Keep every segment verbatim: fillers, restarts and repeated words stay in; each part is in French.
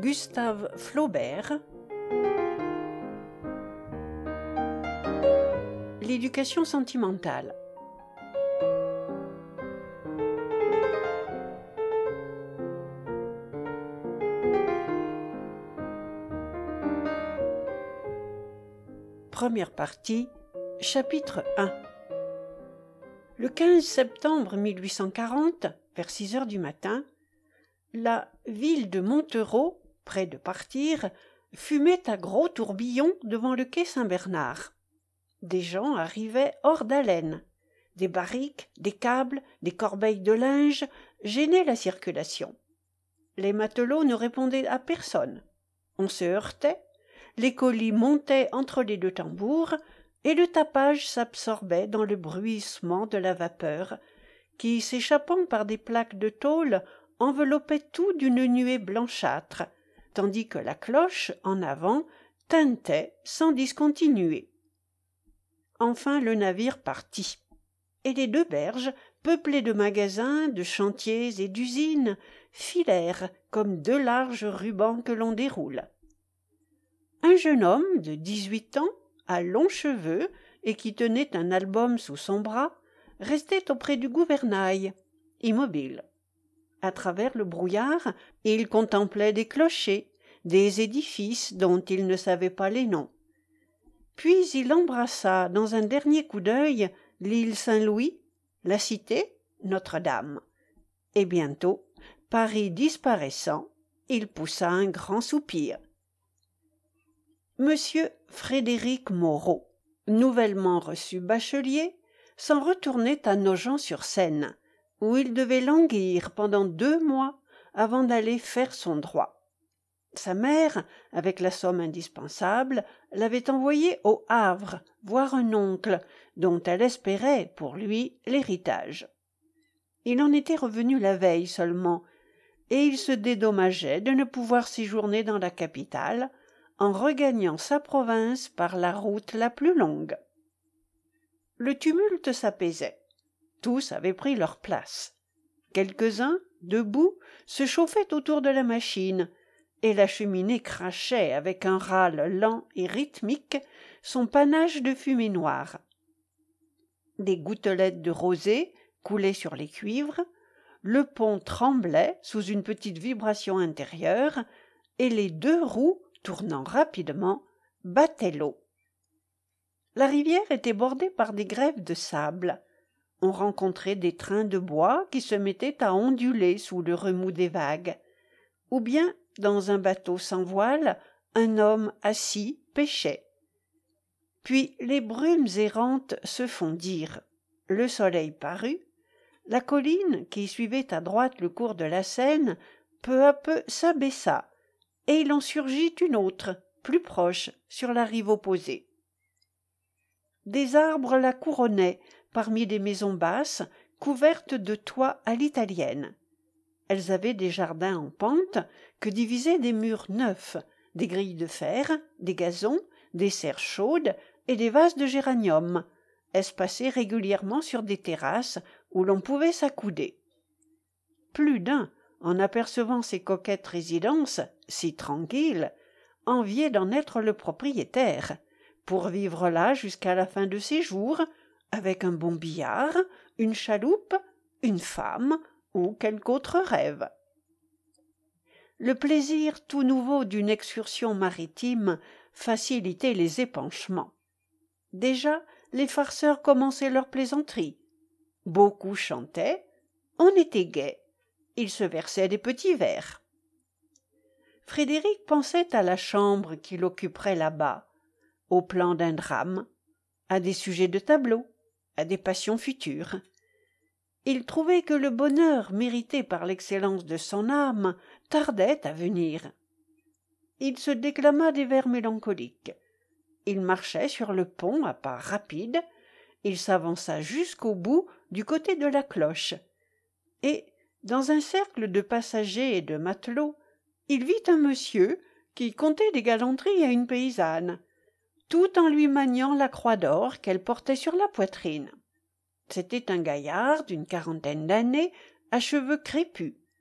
Gustave Flaubert. L'éducation sentimentale. Première partie, chapitre un. Le quinze septembre mille huit cent quarante, vers six heures du matin, la ville de Montereau, près de partir, fumait à gros tourbillons devant le quai Saint-Bernard. Des gens arrivaient hors d'haleine. Des barriques, des câbles, des corbeilles de linge gênaient la circulation. Les matelots ne répondaient à personne. On se heurtait, les colis montaient entre les deux tambours, et le tapage s'absorbait dans le bruissement de la vapeur, qui, s'échappant par des plaques de tôle, enveloppait tout d'une nuée blanchâtre, tandis que la cloche, en avant, tintait sans discontinuer. Enfin le navire partit, et les deux berges, peuplées de magasins, de chantiers et d'usines, filèrent comme deux larges rubans que l'on déroule. Un jeune homme de dix-huit ans, à longs cheveux et qui tenait un album sous son bras, restait auprès du gouvernail, immobile. À travers le brouillard, il contemplait des clochers, des édifices dont il ne savait pas les noms. Puis il embrassa dans un dernier coup d'œil l'île Saint-Louis, la cité, Notre-Dame. Et bientôt, Paris disparaissant, il poussa un grand soupir. Monsieur Frédéric Moreau, nouvellement reçu bachelier, s'en retournait à Nogent-sur-Seine, où il devait languir pendant deux mois avant d'aller faire son droit. Sa mère, avec la somme indispensable, l'avait envoyé au Havre voir un oncle dont elle espérait, pour lui, l'héritage. Il en était revenu la veille seulement, et il se dédommageait de ne pouvoir séjourner dans la capitale, en regagnant sa province par la route la plus longue. Le tumulte s'apaisait. Tous avaient pris leur place. Quelques-uns, debout, se chauffaient autour de la machine, et la cheminée crachait avec un râle lent et rythmique son panache de fumée noire. Des gouttelettes de rosée coulaient sur les cuivres, le pont tremblait sous une petite vibration intérieure, et les deux roues, tournant rapidement, battaient l'eau. La rivière était bordée par des grèves de sable. On rencontrait des trains de bois qui se mettaient à onduler sous le remous des vagues. Ou bien, dans un bateau sans voile, un homme assis pêchait. Puis les brumes errantes se fondirent. Le soleil parut. La colline, qui suivait à droite le cours de la Seine, peu à peu s'abaissa, et il en surgit une autre, plus proche, sur la rive opposée. Des arbres la couronnaient, parmi des maisons basses, couvertes de toits à l'italienne. Elles avaient des jardins en pente que divisaient des murs neufs, des grilles de fer, des gazons, des serres chaudes et des vases de géranium, espacés régulièrement sur des terrasses où l'on pouvait s'accouder. Plus d'un, en apercevant ces coquettes résidences, si tranquilles, enviait d'en être le propriétaire, pour vivre là jusqu'à la fin de ses jours, avec un bon billard, une chaloupe, une femme ou quelque autre rêve. Le plaisir tout nouveau d'une excursion maritime facilitait les épanchements. Déjà, les farceurs commençaient leurs plaisanteries. Beaucoup chantaient, on était gai, ils se versaient des petits verres. Frédéric pensait à la chambre qu'il occuperait là-bas, au plan d'un drame, à des sujets de tableau, à des passions futures. Il trouvait que le bonheur mérité par l'excellence de son âme tardait à venir. Il se déclama des vers mélancoliques. Il marchait sur le pont à pas rapides, il s'avança jusqu'au bout du côté de la cloche, et, dans un cercle de passagers et de matelots, il vit un monsieur qui contait des galanteries à une paysanne, tout en lui maniant la croix d'or qu'elle portait sur la poitrine. C'était un gaillard d'une quarantaine d'années, à cheveux crépus.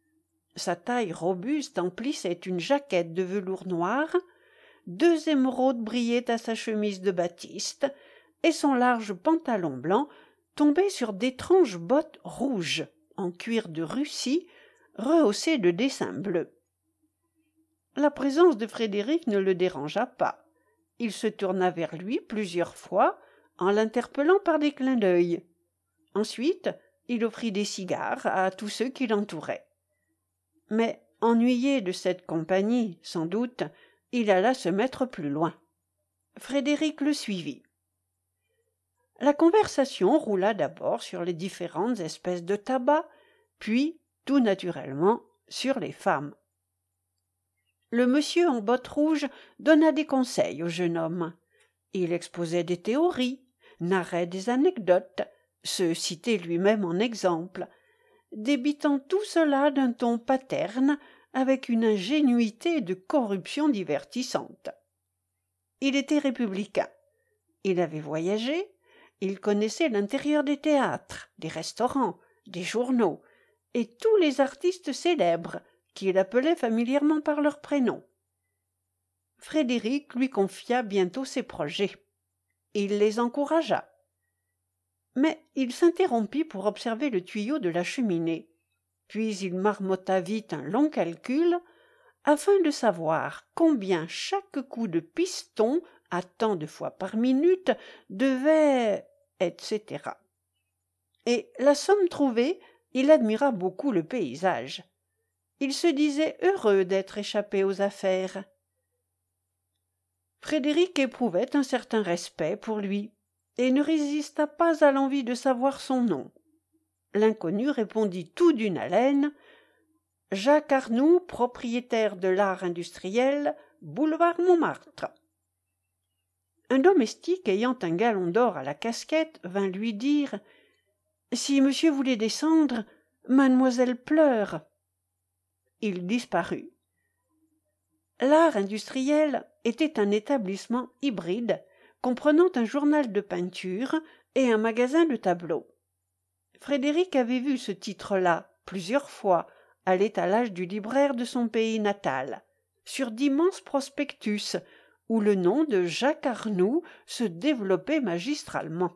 Sa taille robuste emplissait une jaquette de velours noir, deux émeraudes brillaient à sa chemise de batiste, et son large pantalon blanc tombait sur d'étranges bottes rouges, en cuir de Russie, rehaussées de dessins bleus. La présence de Frédéric ne le dérangea pas. Il se tourna vers lui plusieurs fois, en l'interpellant par des clins d'œil. Ensuite, il offrit des cigares à tous ceux qui l'entouraient. Mais, ennuyé de cette compagnie, sans doute, il alla se mettre plus loin. Frédéric le suivit. La conversation roula d'abord sur les différentes espèces de tabac, puis, tout naturellement, sur les femmes. Le monsieur en bottes rouges donna des conseils au jeune homme. Il exposait des théories, narrait des anecdotes, se citait lui-même en exemple, débitant tout cela d'un ton paterne avec une ingénuité de corruption divertissante. Il était républicain. Il avait voyagé, il connaissait l'intérieur des théâtres, des restaurants, des journaux, et tous les artistes célèbres, qu'il appelait familièrement par leur prénom. Frédéric lui confia bientôt ses projets. Il les encouragea. Mais il s'interrompit pour observer le tuyau de la cheminée. Puis il marmotta vite un long calcul afin de savoir combien chaque coup de piston à tant de fois par minute devait, et cetera. Et la somme trouvée, il admira beaucoup le paysage. Il se disait heureux d'être échappé aux affaires. Frédéric éprouvait un certain respect pour lui et ne résista pas à l'envie de savoir son nom. L'inconnu répondit tout d'une haleine « Jacques Arnoux, propriétaire de l'art industriel, boulevard Montmartre ». Un domestique ayant un galon d'or à la casquette vint lui dire « Si monsieur voulait descendre, mademoiselle pleure ». Il disparut. L'art industriel était un établissement hybride comprenant un journal de peinture et un magasin de tableaux. Frédéric avait vu ce titre-là plusieurs fois à l'étalage du libraire de son pays natal, sur d'immenses prospectus où le nom de Jacques Arnoux se développait magistralement.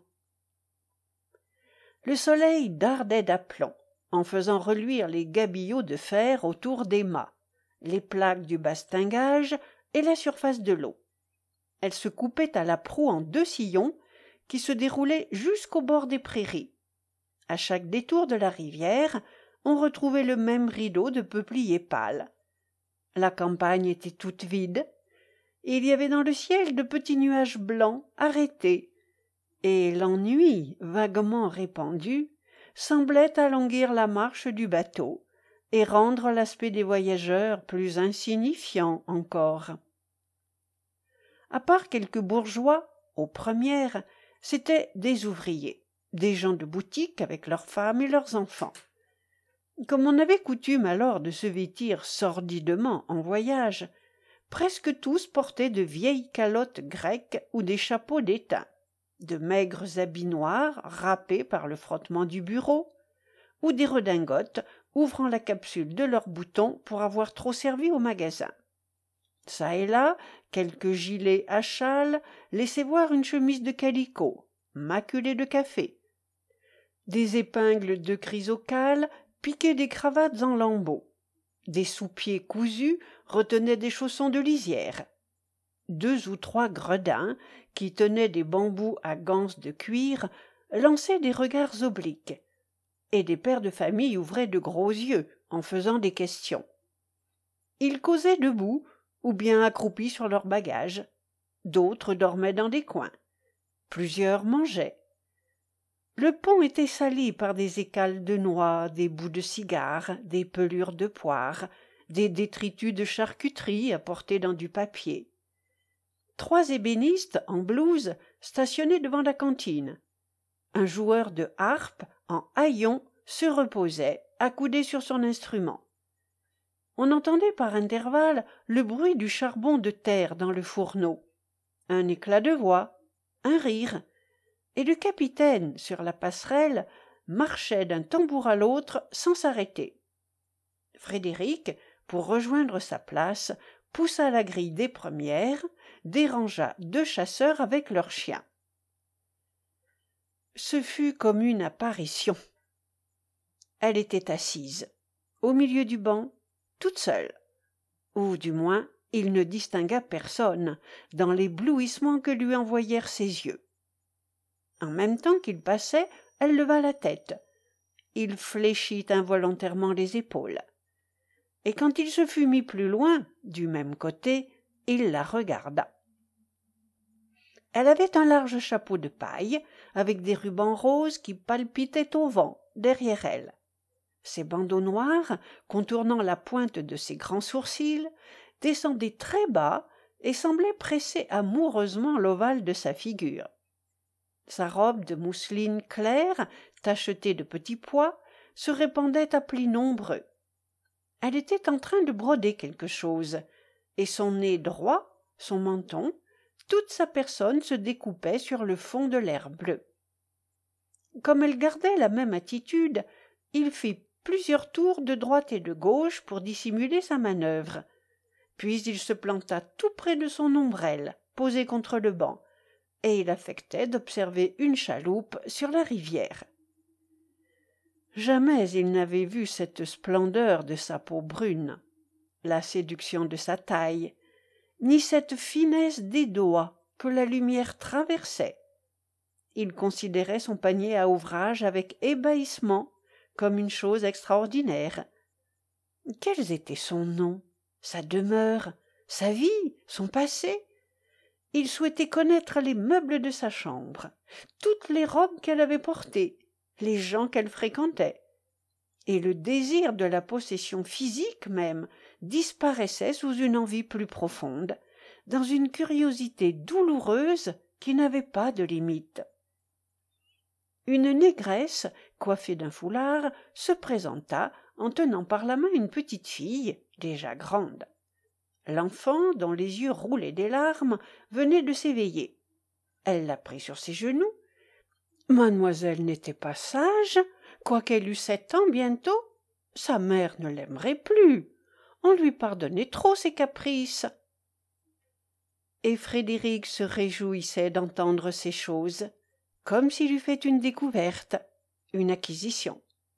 Le soleil dardait d'aplomb en faisant reluire les gabillots de fer autour des mâts, les plaques du bastingage et la surface de l'eau. Elle se coupait à la proue en deux sillons qui se déroulaient jusqu'au bord des prairies. À chaque détour de la rivière, on retrouvait le même rideau de peupliers pâles. La campagne était toute vide, et il y avait dans le ciel de petits nuages blancs arrêtés, et l'ennui, vaguement répandu, semblait alanguir la marche du bateau et rendre l'aspect des voyageurs plus insignifiant encore. À part quelques bourgeois, aux premières, c'étaient des ouvriers, des gens de boutique avec leurs femmes et leurs enfants. Comme on avait coutume alors de se vêtir sordidement en voyage, presque tous portaient de vieilles calottes grecques ou des chapeaux d'étain, de maigres habits noirs râpés par le frottement du bureau, ou des redingotes ouvrant la capsule de leurs boutons pour avoir trop servi au magasin. Çà et là, quelques gilets à châle laissaient voir une chemise de calicot, maculée de café. Des épingles de chrysocale piquaient des cravates en lambeaux. Des sous-pieds cousus retenaient des chaussons de lisière. Deux ou trois gredins, qui tenaient des bambous à ganses de cuir, lançaient des regards obliques, et des pères de famille ouvraient de gros yeux en faisant des questions. Ils causaient debout, ou bien accroupis sur leurs bagages. D'autres dormaient dans des coins. Plusieurs mangeaient. Le pont était sali par des écales de noix, des bouts de cigares, des pelures de poire, des détritus de charcuterie apportés dans du papier. Trois ébénistes en blouse stationnaient devant la cantine. Un joueur de harpe en haillons se reposait, accoudé sur son instrument. On entendait par intervalles le bruit du charbon de terre dans le fourneau, un éclat de voix, un rire, et le capitaine, sur la passerelle, marchait d'un tambour à l'autre sans s'arrêter. Frédéric, pour rejoindre sa place, poussa la grille des premières, dérangea deux chasseurs avec leurs chiens. Ce fut comme une apparition. Elle était assise, au milieu du banc, toute seule. Ou du moins, il ne distingua personne dans l'éblouissement que lui envoyèrent ses yeux. En même temps qu'il passait, elle leva la tête. Il fléchit involontairement les épaules. Et quand il se fut mis plus loin, du même côté, il la regarda. Elle avait un large chapeau de paille, avec des rubans roses qui palpitaient au vent, derrière elle. Ses bandeaux noirs, contournant la pointe de ses grands sourcils, descendaient très bas et semblaient presser amoureusement l'ovale de sa figure. Sa robe de mousseline claire, tachetée de petits pois, se répandait à plis nombreux. Elle était en train de broder quelque chose, et son nez droit, son menton, toute sa personne se découpait sur le fond de l'air bleu. Comme elle gardait la même attitude, il fit plusieurs tours de droite et de gauche pour dissimuler sa manœuvre. Puis il se planta tout près de son ombrelle, posée contre le banc, et il affectait d'observer une chaloupe sur la rivière. Jamais il n'avait vu cette splendeur de sa peau brune, la séduction de sa taille, ni cette finesse des doigts que la lumière traversait. Il considérait son panier à ouvrage avec ébahissement, comme une chose extraordinaire. Quels étaient son nom, sa demeure, sa vie, son passé? Il souhaitait connaître les meubles de sa chambre, toutes les robes qu'elle avait portées, les gens qu'elle fréquentait. Et le désir de la possession physique même disparaissait sous une envie plus profonde, dans une curiosité douloureuse qui n'avait pas de limite. Une négresse, coiffée d'un foulard, se présenta en tenant par la main une petite fille, déjà grande. L'enfant, dont les yeux roulaient des larmes, venait de s'éveiller. Elle la prit sur ses genoux. Mademoiselle n'était pas sage, quoiqu'elle eût sept ans bientôt. Sa mère ne l'aimerait plus. On lui pardonnait trop ses caprices. Et Frédéric se réjouissait d'entendre ces choses, comme s'il eût fait une découverte, une acquisition.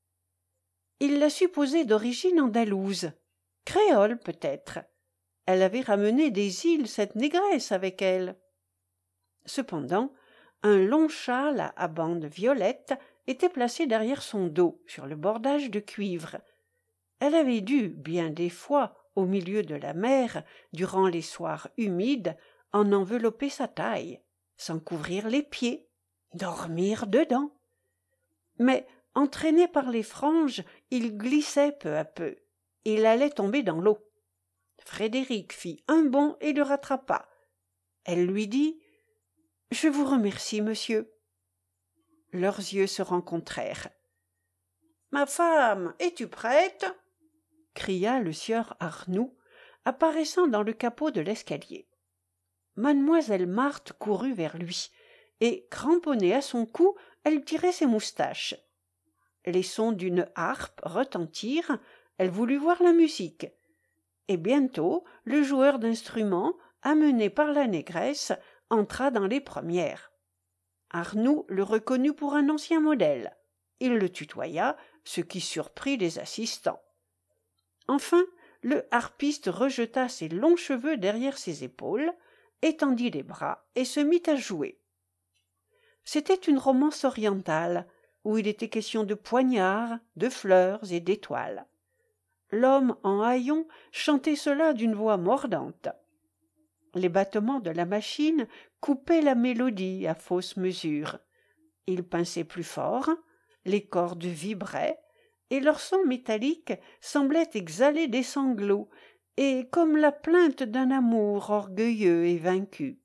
Il la supposait d'origine andalouse, créole peut-être. Elle avait ramené des îles cette négresse avec elle. Cependant, un long châle à bandes violettes était placé derrière son dos, sur le bordage de cuivre. Elle avait dû, bien des fois, au milieu de la mer, durant les soirs humides, en envelopper sa taille, s'en couvrir les pieds, dormir dedans. Mais, entraîné par les franges, il glissait peu à peu. Il allait tomber dans l'eau. Frédéric fit un bond et le rattrapa. Elle lui dit « Je vous remercie, monsieur. » Leurs yeux se rencontrèrent. « Ma femme, es-tu prête ?» cria le sieur Arnoux, apparaissant dans le capot de l'escalier. Mademoiselle Marthe courut vers lui, et, cramponnée à son cou, elle tirait ses moustaches. Les sons d'une harpe retentirent, elle voulut voir la musique. Et bientôt, le joueur d'instruments, amené par la négresse, entra dans les premières. Arnoux le reconnut pour un ancien modèle. Il le tutoya, ce qui surprit les assistants. Enfin, le harpiste rejeta ses longs cheveux derrière ses épaules, étendit les bras et se mit à jouer. C'était une romance orientale, où il était question de poignards, de fleurs et d'étoiles. L'homme en haillons chantait cela d'une voix mordante. Les battements de la machine coupaient la mélodie à fausse mesure. Il pinçait plus fort, les cordes vibraient, et leur son métallique semblait exhaler des sanglots, et comme la plainte d'un amour orgueilleux et vaincu.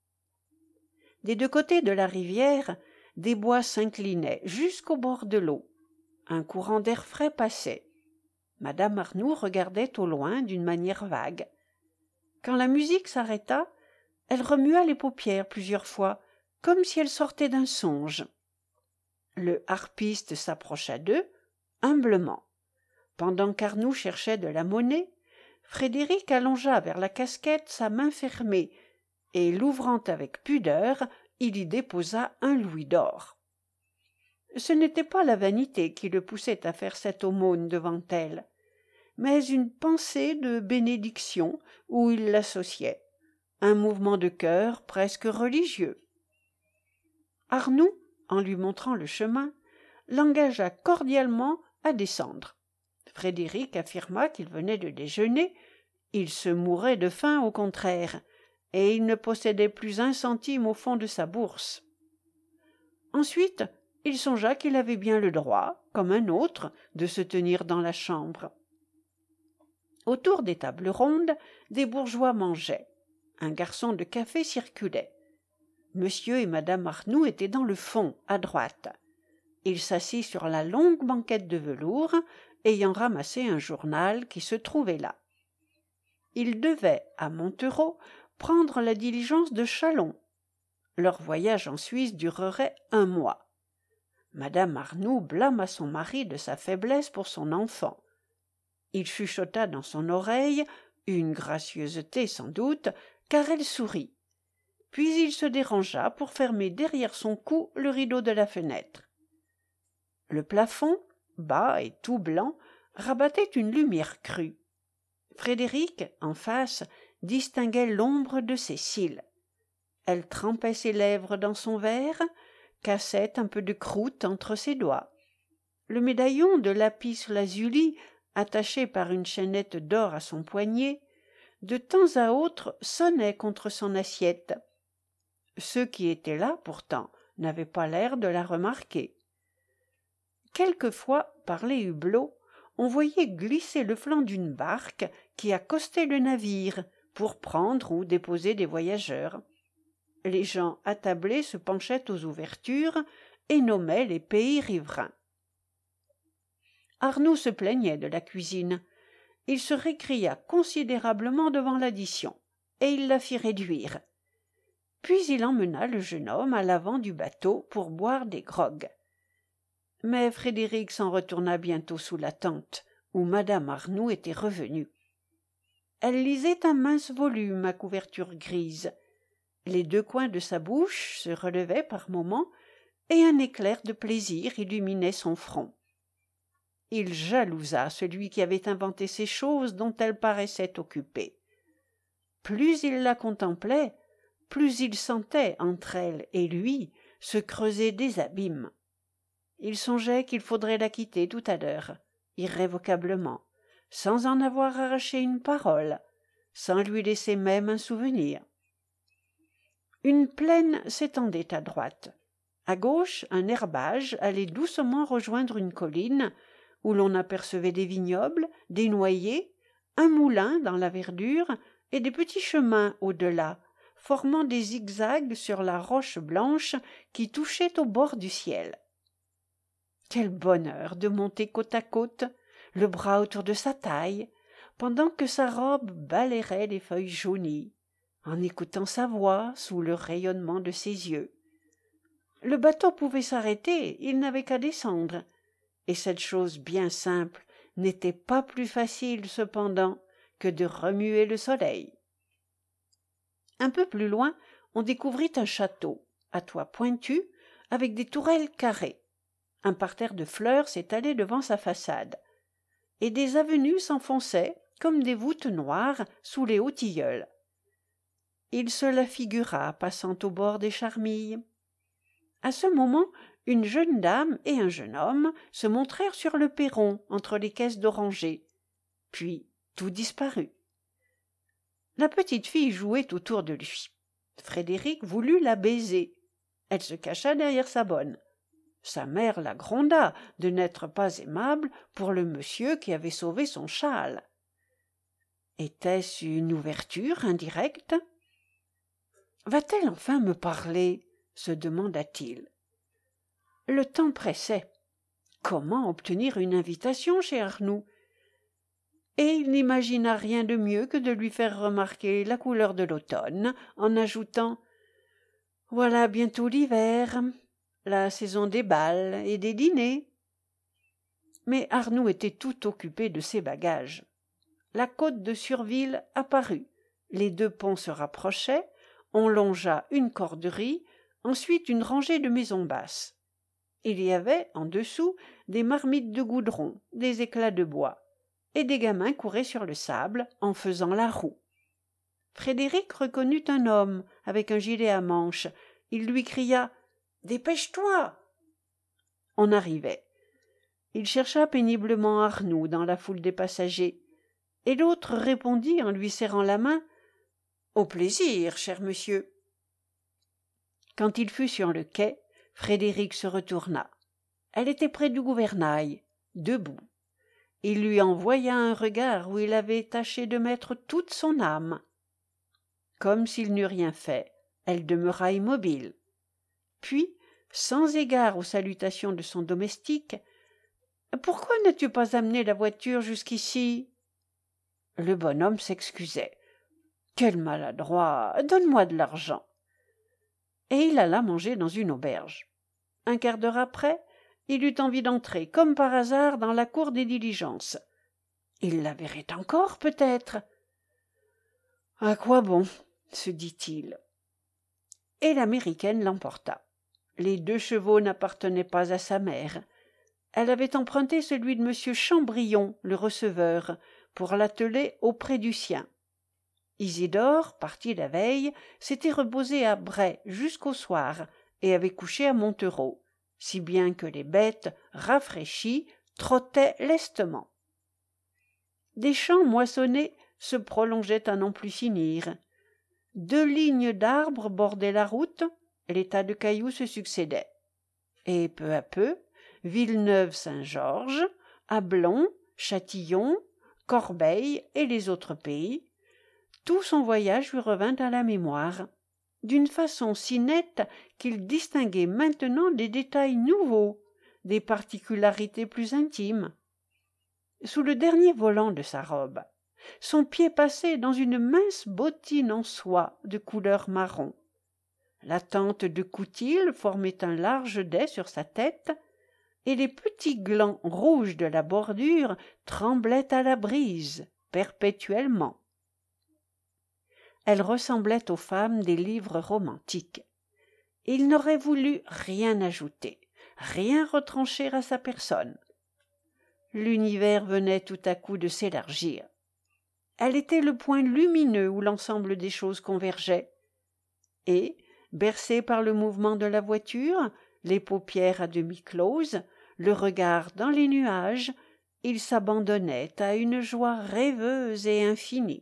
Des deux côtés de la rivière, des bois s'inclinaient jusqu'au bord de l'eau. Un courant d'air frais passait. Madame Arnoux regardait au loin d'une manière vague. Quand la musique s'arrêta, elle remua les paupières plusieurs fois, comme si elle sortait d'un songe. Le harpiste s'approcha d'eux, humblement. Pendant qu'Arnoux cherchait de la monnaie, Frédéric allongea vers la casquette sa main fermée, et l'ouvrant avec pudeur, il y déposa un louis d'or. Ce n'était pas la vanité qui le poussait à faire cette aumône devant elle, mais une pensée de bénédiction où il l'associait, un mouvement de cœur presque religieux. Arnoux, en lui montrant le chemin, l'engagea cordialement à descendre. Frédéric affirma qu'il venait de déjeuner, il se mourait de faim au contraire, et il ne possédait plus un centime au fond de sa bourse. Ensuite, il songea qu'il avait bien le droit, comme un autre, de se tenir dans la chambre. Autour des tables rondes, des bourgeois mangeaient. Un garçon de café circulait. Monsieur et madame Arnoux étaient dans le fond, à droite. Il s'assit sur la longue banquette de velours, ayant ramassé un journal qui se trouvait là. Il devait, à Montereau, prendre la diligence de Châlons. Leur voyage en Suisse durerait un mois. Madame Arnoux blâma son mari de sa faiblesse pour son enfant. Il chuchota dans son oreille, une gracieuseté sans doute, car elle sourit. Puis il se dérangea pour fermer derrière son cou le rideau de la fenêtre. Le plafond, bas et tout blanc, rabattait une lumière crue. Frédéric, en face, distinguait l'ombre de ses cils. Elle trempait ses lèvres dans son verre, cassait un peu de croûte entre ses doigts. Le médaillon de lapis lazuli, attaché par une chaînette d'or à son poignet, de temps à autre sonnait contre son assiette. Ceux qui étaient là, pourtant, n'avaient pas l'air de la remarquer. Quelquefois, par les hublots, on voyait glisser le flanc d'une barque qui accostait le navire pour prendre ou déposer des voyageurs. Les gens attablés se penchaient aux ouvertures et nommaient les pays riverains. Arnoux se plaignait de la cuisine. Il se récria considérablement devant l'addition, et il la fit réduire. Puis il emmena le jeune homme à l'avant du bateau pour boire des grogs. Mais Frédéric s'en retourna bientôt sous la tente, où madame Arnoux était revenue. Elle lisait un mince volume à couverture grise. Les deux coins de sa bouche se relevaient par moments, et un éclair de plaisir illuminait son front. Il jalousa celui qui avait inventé ces choses dont elle paraissait occupée. Plus il la contemplait, plus il sentait entre elle et lui se creuser des abîmes. Il songeait qu'il faudrait la quitter tout à l'heure, irrévocablement, sans en avoir arraché une parole, sans lui laisser même un souvenir. Une plaine s'étendait à droite. À gauche, un herbage allait doucement rejoindre une colline, où l'on apercevait des vignobles, des noyers, un moulin dans la verdure et des petits chemins au-delà, formant des zigzags sur la roche blanche qui touchait au bord du ciel. Quel bonheur de monter côte à côte, le bras autour de sa taille, pendant que sa robe balayerait les feuilles jaunies, en écoutant sa voix sous le rayonnement de ses yeux. Le bateau pouvait s'arrêter, il n'avait qu'à descendre, et cette chose bien simple n'était pas plus facile cependant que de remuer le soleil. Un peu plus loin, on découvrit un château, à toit pointu, avec des tourelles carrées. Un parterre de fleurs s'étalait devant sa façade, et des avenues s'enfonçaient comme des voûtes noires sous les hauts tilleuls. Il se la figura passant au bord des charmilles. À ce moment, une jeune dame et un jeune homme se montrèrent sur le perron entre les caisses d'orangers. Puis tout disparut. La petite fille jouait autour de lui. Frédéric voulut la baiser. Elle se cacha derrière sa bonne. Sa mère la gronda de n'être pas aimable pour le monsieur qui avait sauvé son châle. Était-ce une ouverture indirecte? Va-t-elle enfin me parler? Se demanda-t-il. Le temps pressait. Comment obtenir une invitation chez Arnoux? Et il n'imagina rien de mieux que de lui faire remarquer la couleur de l'automne, en ajoutant « Voilà bientôt l'hiver, la saison des bals et des dîners. » Mais Arnoux était tout occupé de ses bagages. La côte de Surville apparut, les deux ponts se rapprochaient, on longea une corderie, ensuite une rangée de maisons basses. Il y avait, en dessous, des marmites de goudron, des éclats de bois, et des gamins couraient sur le sable en faisant la roue. Frédéric reconnut un homme avec un gilet à manches. Il lui cria « Dépêche-toi !» On arrivait. Il chercha péniblement Arnoux dans la foule des passagers, et l'autre répondit en lui serrant la main « Au plaisir, cher monsieur !» Quand il fut sur le quai, Frédéric se retourna. Elle était près du gouvernail, debout. Il lui envoya un regard où il avait tâché de mettre toute son âme. Comme s'il n'eût rien fait, elle demeura immobile. Puis, sans égard aux salutations de son domestique, « Pourquoi n'as-tu pas amené la voiture jusqu'ici ?» Le bonhomme s'excusait. « Quel maladroit! Donne-moi de l'argent. » Et il alla manger dans une auberge. Un quart d'heure après, il eut envie d'entrer, comme par hasard, dans la cour des diligences. Il la verrait encore, peut-être. « À quoi bon ?» se dit-il. Et l'américaine l'emporta. Les deux chevaux n'appartenaient pas à sa mère. Elle avait emprunté celui de monsieur Chambrion, le receveur, pour l'atteler auprès du sien. Isidore, parti la veille, s'était reposé à Bray jusqu'au soir et avait couché à Montereau, si bien que les bêtes, rafraîchies, trottaient lestement. Des champs moissonnés se prolongeaient à n'en plus finir. Deux lignes d'arbres bordaient la route, les tas de cailloux se succédaient. Et peu à peu, Villeneuve-Saint-Georges, Ablon, Châtillon, Corbeil et les autres pays, tout son voyage lui revint à la mémoire, d'une façon si nette qu'il distinguait maintenant des détails nouveaux, des particularités plus intimes. Sous le dernier volant de sa robe, son pied passait dans une mince bottine en soie de couleur marron. La tente de coutil formait un large dais sur sa tête, et les petits glands rouges de la bordure tremblaient à la brise, perpétuellement. Elle ressemblait aux femmes des livres romantiques. Il n'aurait voulu rien ajouter, rien retrancher à sa personne. L'univers venait tout à coup de s'élargir. Elle était le point lumineux où l'ensemble des choses convergeait. Et, bercé par le mouvement de la voiture, les paupières à demi closes, le regard dans les nuages, il s'abandonnait à une joie rêveuse et infinie.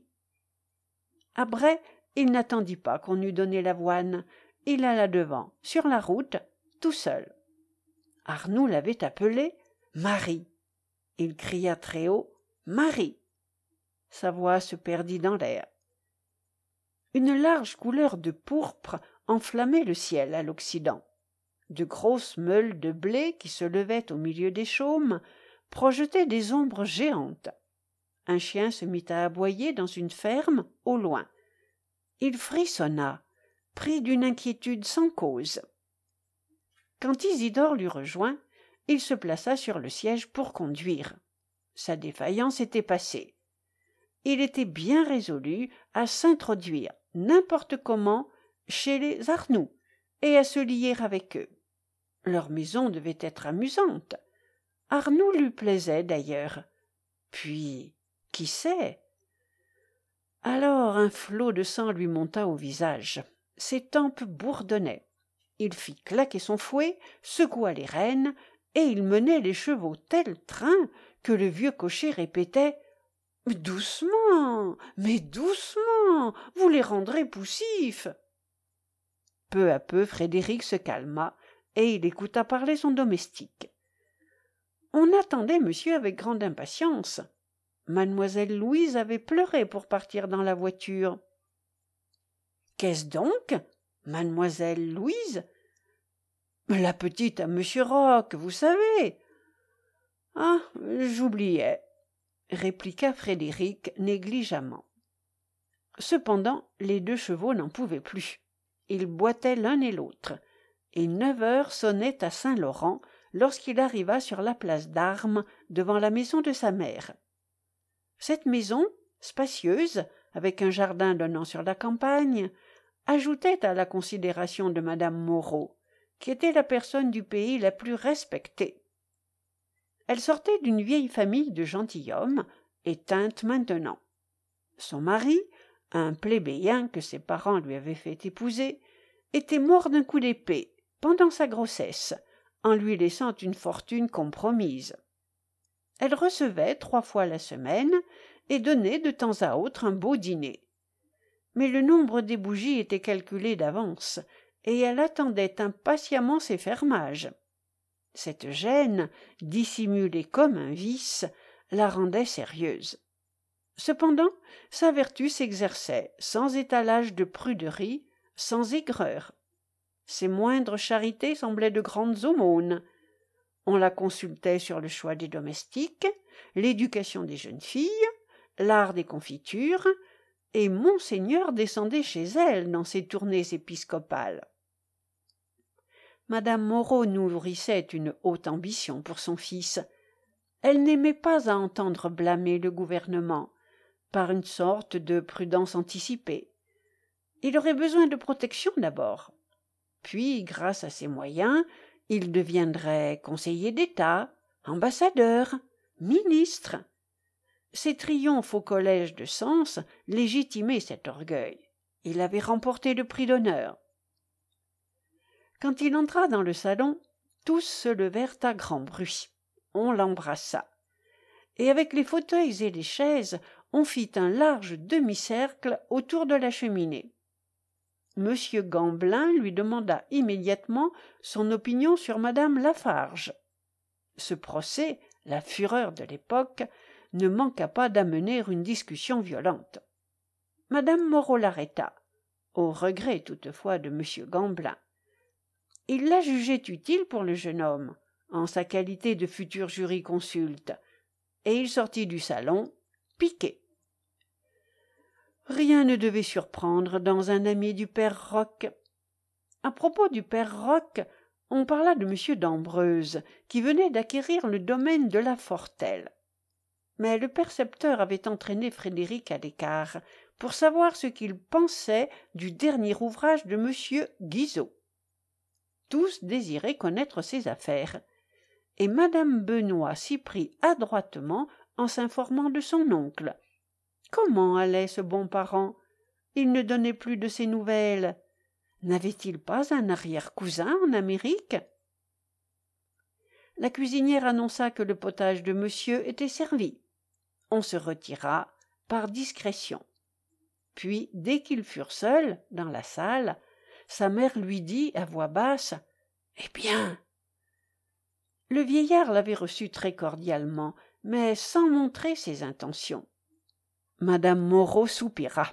À Bray, il n'attendit pas qu'on eût donné l'avoine. Il alla devant, sur la route, tout seul. Arnoux l'avait appelé « Marie ». Il cria très haut « Marie ». Sa voix se perdit dans l'air. Une large couleur de pourpre enflammait le ciel à l'Occident. De grosses meules de blé qui se levaient au milieu des chaumes projetaient des ombres géantes. Un chien se mit à aboyer dans une ferme, au loin. Il frissonna, pris d'une inquiétude sans cause. Quand Isidore l'eut rejoint, il se plaça sur le siège pour conduire. Sa défaillance était passée. Il était bien résolu à s'introduire n'importe comment chez les Arnoux et à se lier avec eux. Leur maison devait être amusante. Arnoux lui plaisait d'ailleurs. Puis, qui sait? Alors un flot de sang lui monta au visage. Ses tempes bourdonnaient. Il fit claquer son fouet, secoua les rênes, et il menait les chevaux tel train que le vieux cocher répétait « Doucement, mais doucement, vous les rendrez poussifs !» Peu à peu, Frédéric se calma, et il écouta parler son domestique. On attendait monsieur avec grande impatience. Mademoiselle Louise avait pleuré pour partir dans la voiture. « Qu'est-ce donc, Mademoiselle Louise ?»« La petite à monsieur Roch, vous savez. »« Ah, j'oubliais, » répliqua Frédéric négligemment. Cependant, les deux chevaux n'en pouvaient plus. Ils boitaient l'un et l'autre, et neuf heures sonnaient à Saint-Laurent, lorsqu'il arriva sur la place d'Armes devant la maison de sa mère. Cette maison, spacieuse, avec un jardin donnant sur la campagne, ajoutait à la considération de madame Moreau, qui était la personne du pays la plus respectée. Elle sortait d'une vieille famille de gentilshommes, éteinte maintenant. Son mari, un plébéien que ses parents lui avaient fait épouser, était mort d'un coup d'épée, pendant sa grossesse, en lui laissant une fortune compromise. Elle recevait trois fois la semaine et donnait de temps à autre un beau dîner. Mais le nombre des bougies était calculé d'avance, et elle attendait impatiemment ses fermages. Cette gêne, dissimulée comme un vice, la rendait sérieuse. Cependant, sa vertu s'exerçait sans étalage de pruderie, sans aigreur. Ses moindres charités semblaient de grandes aumônes. On la consultait sur le choix des domestiques, l'éducation des jeunes filles, l'art des confitures, et monseigneur descendait chez elle dans ses tournées épiscopales. Madame Moreau nourrissait une haute ambition pour son fils. Elle n'aimait pas à entendre blâmer le gouvernement, par une sorte de prudence anticipée. Il aurait besoin de protection d'abord. Puis, grâce à ses moyens, il deviendrait conseiller d'État, ambassadeur, ministre. Ses triomphes au collège de Sens légitimaient cet orgueil. Il avait remporté le prix d'honneur. Quand il entra dans le salon, tous se levèrent à grand bruit. On l'embrassa. Et avec les fauteuils et les chaises, on fit un large demi-cercle autour de la cheminée. Monsieur Gamblin lui demanda immédiatement son opinion sur madame Lafarge. Ce procès, la fureur de l'époque, ne manqua pas d'amener une discussion violente. Madame Moreau l'arrêta, au regret toutefois de monsieur Gamblin. Il la jugeait utile pour le jeune homme, en sa qualité de futur jurisconsulte, et il sortit du salon, piqué. Rien ne devait surprendre dans un ami du père Roch. À propos du père Roch, on parla de M. d'Ambreuse, qui venait d'acquérir le domaine de la Fortelle. Mais le percepteur avait entraîné Frédéric à l'écart pour savoir ce qu'il pensait du dernier ouvrage de M. Guizot. Tous désiraient connaître ses affaires, et madame Benoît s'y prit adroitement en s'informant de son oncle. Comment allait ce bon parent? Il ne donnait plus de ses nouvelles. N'avait-il pas un arrière-cousin en Amérique? La cuisinière annonça que le potage de monsieur était servi. On se retira par discrétion. Puis, dès qu'ils furent seuls dans la salle, sa mère lui dit à voix basse « Eh bien !» Le vieillard l'avait reçu très cordialement, mais sans montrer ses intentions. Madame Moreau soupira.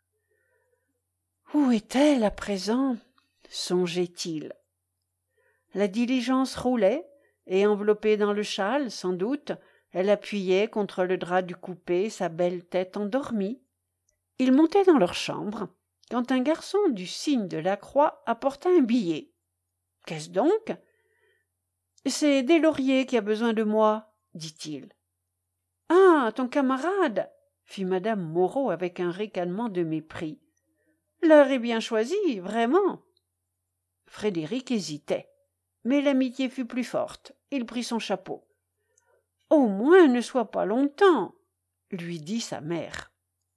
« Où est-elle à présent ?» songeait-il. La diligence roulait, et enveloppée dans le châle, sans doute, elle appuyait contre le drap du coupé sa belle tête endormie. Ils montaient dans leur chambre, quand un garçon du signe de la croix apporta un billet. « Qu'est-ce donc ?»« C'est Deslauriers qui a besoin de moi, » dit-il. « Ah, ton camarade !» fit madame Moreau avec un ricanement de mépris. « L'heure est bien choisie, vraiment. » Frédéric hésitait, mais l'amitié fut plus forte. Il prit son chapeau. « Au moins ne sois pas longtemps, » lui dit sa mère.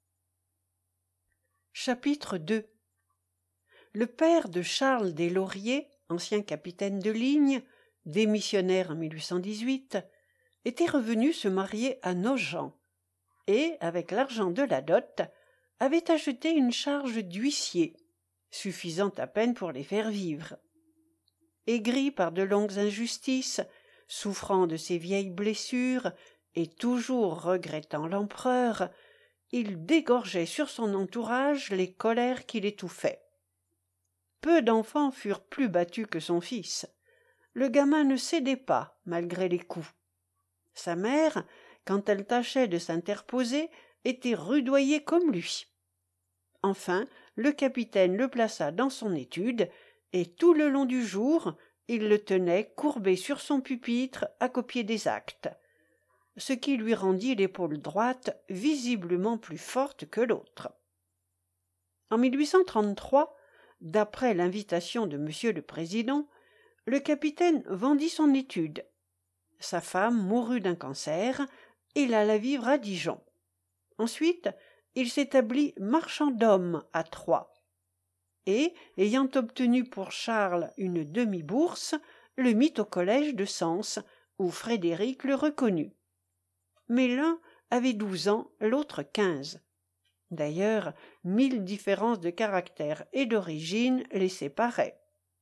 Chapitre deux. Le père de Charles Deslauriers, ancien capitaine de ligne, démissionnaire en mille huit cent dix-huit, était revenu se marier à Nogent et, avec l'argent de la dot, avait acheté une charge d'huissier, suffisant à peine pour les faire vivre. Aigri par de longues injustices, souffrant de ses vieilles blessures et toujours regrettant l'empereur, il dégorgeait sur son entourage les colères qui l'étouffaient. Peu d'enfants furent plus battus que son fils. Le gamin ne cédait pas, malgré les coups. Sa mère, quand elle tâchait de s'interposer, était rudoyée comme lui. Enfin, le capitaine le plaça dans son étude, et tout le long du jour, il le tenait courbé sur son pupitre à copier des actes, ce qui lui rendit l'épaule droite visiblement plus forte que l'autre. En mille huit cent trente-trois, d'après l'invitation de Monsieur le Président, le capitaine vendit son étude. Sa femme mourut d'un cancer, il alla vivre à Dijon. Ensuite, il s'établit marchand d'hommes à Troyes. Et, ayant obtenu pour Charles une demi-bourse, le mit au collège de Sens, où Frédéric le reconnut. Mais l'un avait douze ans, l'autre quinze. D'ailleurs, mille différences de caractère et d'origine les séparaient.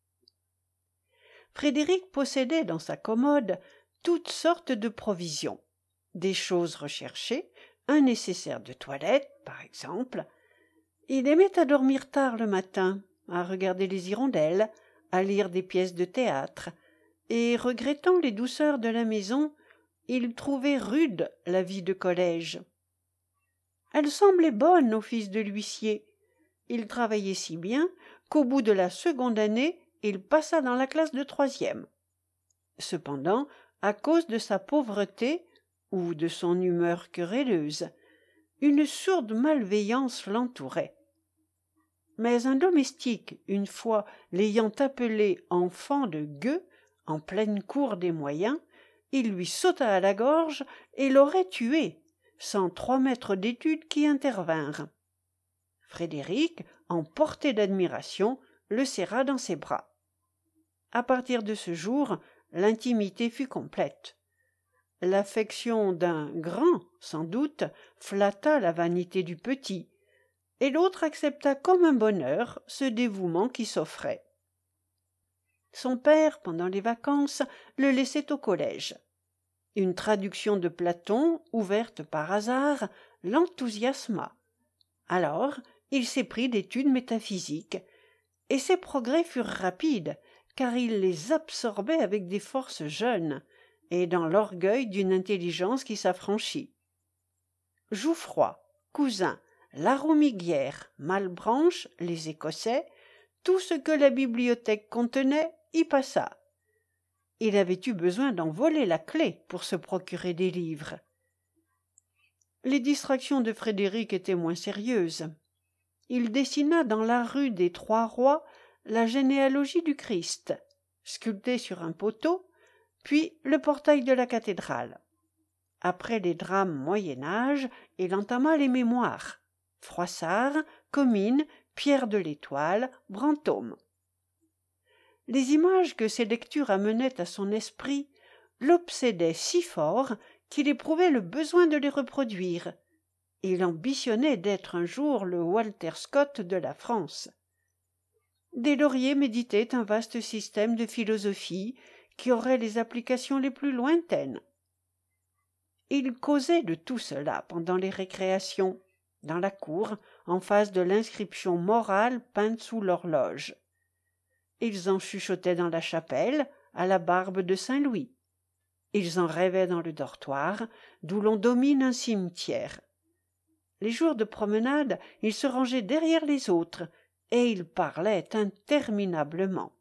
Frédéric possédait dans sa commode toutes sortes de provisions, des choses recherchées, un nécessaire de toilette, par exemple. Il aimait à dormir tard le matin, à regarder les hirondelles, à lire des pièces de théâtre, et, regrettant les douceurs de la maison, il trouvait rude la vie de collège. Elle semblait bonne au fils de l'huissier. Il travaillait si bien qu'au bout de la seconde année, il passa dans la classe de troisième. Cependant, à cause de sa pauvreté ou de son humeur querelleuse, une sourde malveillance l'entourait. Mais un domestique, une fois l'ayant appelé enfant de gueux, en pleine cour des moyens, il lui sauta à la gorge et l'aurait tué, sans trois maîtres d'études qui intervinrent. Frédéric, emporté d'admiration, le serra dans ses bras. À partir de ce jour, l'intimité fut complète. L'affection d'un grand, sans doute, flatta la vanité du petit, et l'autre accepta comme un bonheur ce dévouement qui s'offrait. Son père, pendant les vacances, le laissait au collège. Une traduction de Platon, ouverte par hasard, l'enthousiasma. Alors, il s'éprit d'études métaphysiques, et ses progrès furent rapides, car il les absorbait avec des forces jeunes, et dans l'orgueil d'une intelligence qui s'affranchit. Jouffroy, Cousin, Laromiguière, Malebranche, les Écossais, tout ce que la bibliothèque contenait y passa. Il avait eu besoin d'en voler la clé pour se procurer des livres. Les distractions de Frédéric étaient moins sérieuses. Il dessina dans la rue des Trois Rois la généalogie du Christ, sculptée sur un poteau, puis le portail de la cathédrale. Après les drames Moyen-Âge, il entama les mémoires. Froissart, Comines, Pierre de l'Étoile, Brantôme. Les images que ces lectures amenaient à son esprit l'obsédaient si fort qu'il éprouvait le besoin de les reproduire. Il ambitionnait d'être un jour le Walter Scott de la France. Deslauriers méditait un vaste système de philosophie qui aurait les applications les plus lointaines. Il causait de tout cela pendant les récréations, dans la cour, en face de l'inscription morale peinte sous l'horloge. Ils en chuchotaient dans la chapelle, à la barbe de Saint-Louis. Ils en rêvaient dans le dortoir, d'où l'on domine un cimetière. Les jours de promenade, ils se rangeaient derrière les autres, et ils parlaient interminablement.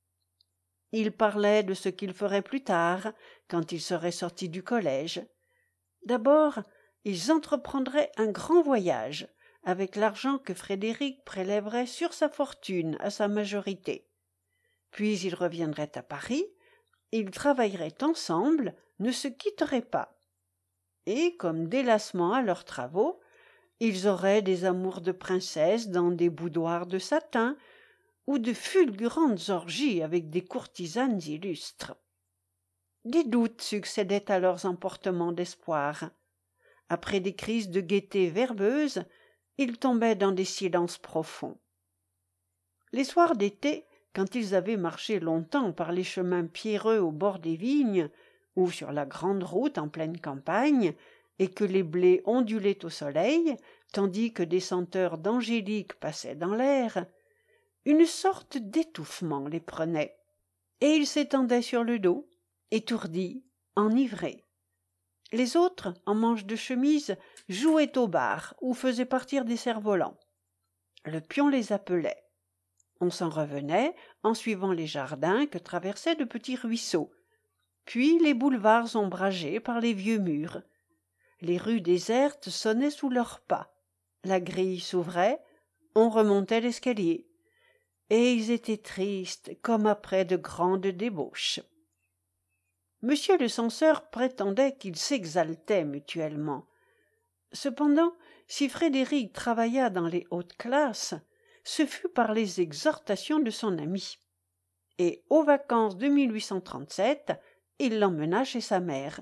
Ils parlaient de ce qu'ils feraient plus tard, quand ils seraient sortis du collège. D'abord, ils entreprendraient un grand voyage, avec l'argent que Frédéric prélèverait sur sa fortune à sa majorité. Puis ils reviendraient à Paris, ils travailleraient ensemble, ne se quitteraient pas. Et, comme délassement à leurs travaux, ils auraient des amours de princesse dans des boudoirs de satin, ou de fulgurantes orgies avec des courtisanes illustres. Des doutes succédaient à leurs emportements d'espoir. Après des crises de gaieté verbeuse, ils tombaient dans des silences profonds. Les soirs d'été, quand ils avaient marché longtemps par les chemins pierreux au bord des vignes, ou sur la grande route en pleine campagne, et que les blés ondulaient au soleil, tandis que des senteurs d'angélique passaient dans l'air, une sorte d'étouffement les prenait, et ils s'étendaient sur le dos, étourdis, enivrés. Les autres, en manches de chemise, jouaient au bar ou faisaient partir des cerfs-volants. Le pion les appelait. On s'en revenait en suivant les jardins que traversaient de petits ruisseaux, puis les boulevards ombragés par les vieux murs. Les rues désertes sonnaient sous leurs pas. La grille s'ouvrait, on remontait l'escalier. Et ils étaient tristes, comme après de grandes débauches. Monsieur le censeur prétendait qu'ils s'exaltaient mutuellement. Cependant, si Frédéric travailla dans les hautes classes, ce fut par les exhortations de son ami. Et aux vacances de mille huit cent trente-sept, il l'emmena chez sa mère.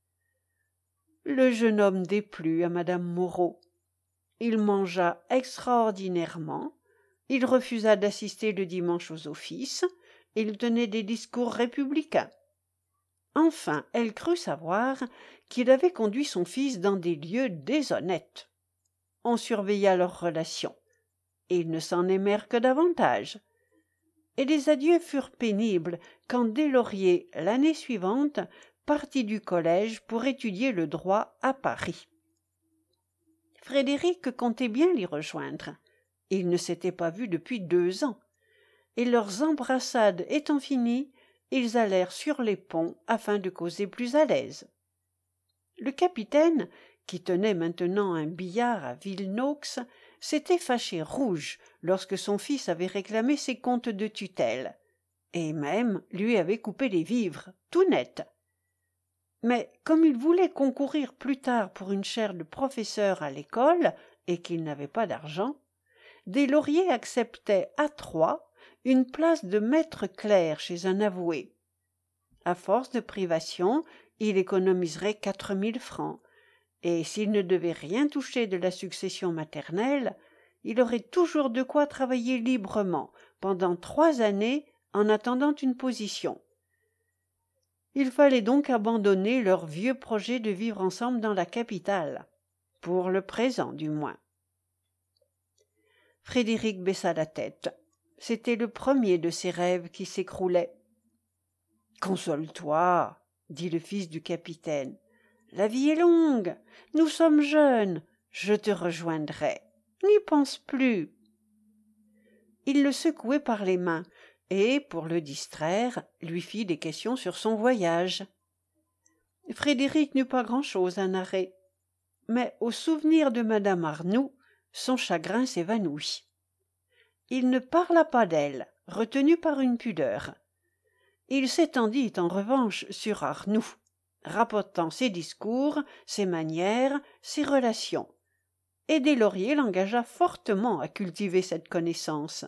Le jeune homme déplut à madame Moreau. Il mangea extraordinairement, il refusa d'assister le dimanche aux offices, il tenait des discours républicains. Enfin, elle crut savoir qu'il avait conduit son fils dans des lieux déshonnêtes. On surveilla leurs relations. Ils ne s'en aimèrent que davantage. Et les adieux furent pénibles quand Deslauriers, l'année suivante, partit du collège pour étudier le droit à Paris. Frédéric comptait bien l'y rejoindre. Ils ne s'étaient pas vus depuis deux ans. Et leurs embrassades étant finies, ils allèrent sur les ponts afin de causer plus à l'aise. Le capitaine, qui tenait maintenant un billard à Villenoix, s'était fâché rouge lorsque son fils avait réclamé ses comptes de tutelle, et même lui avait coupé les vivres, tout net. Mais comme il voulait concourir plus tard pour une chaire de professeur à l'école et qu'il n'avait pas d'argent, Deslauriers acceptait à Troyes une place de maître clerc chez un avoué. À force de privations, il économiserait quatre mille francs, et s'il ne devait rien toucher de la succession maternelle, il aurait toujours de quoi travailler librement pendant trois années en attendant une position. Il fallait donc abandonner leur vieux projet de vivre ensemble dans la capitale, pour le présent du moins. Frédéric baissa la tête. C'était le premier de ses rêves qui s'écroulait. « Console-toi, » dit le fils du capitaine. « La vie est longue, nous sommes jeunes, je te rejoindrai. N'y pense plus. » Il le secouait par les mains et, pour le distraire, lui fit des questions sur son voyage. Frédéric n'eut pas grand-chose à narrer, mais au souvenir de madame Arnoux, son chagrin s'évanouit. Il ne parla pas d'elle, retenu par une pudeur. Il s'étendit en revanche sur Arnoux, rapportant ses discours, ses manières, ses relations. Et Deslauriers l'engagea fortement à cultiver cette connaissance.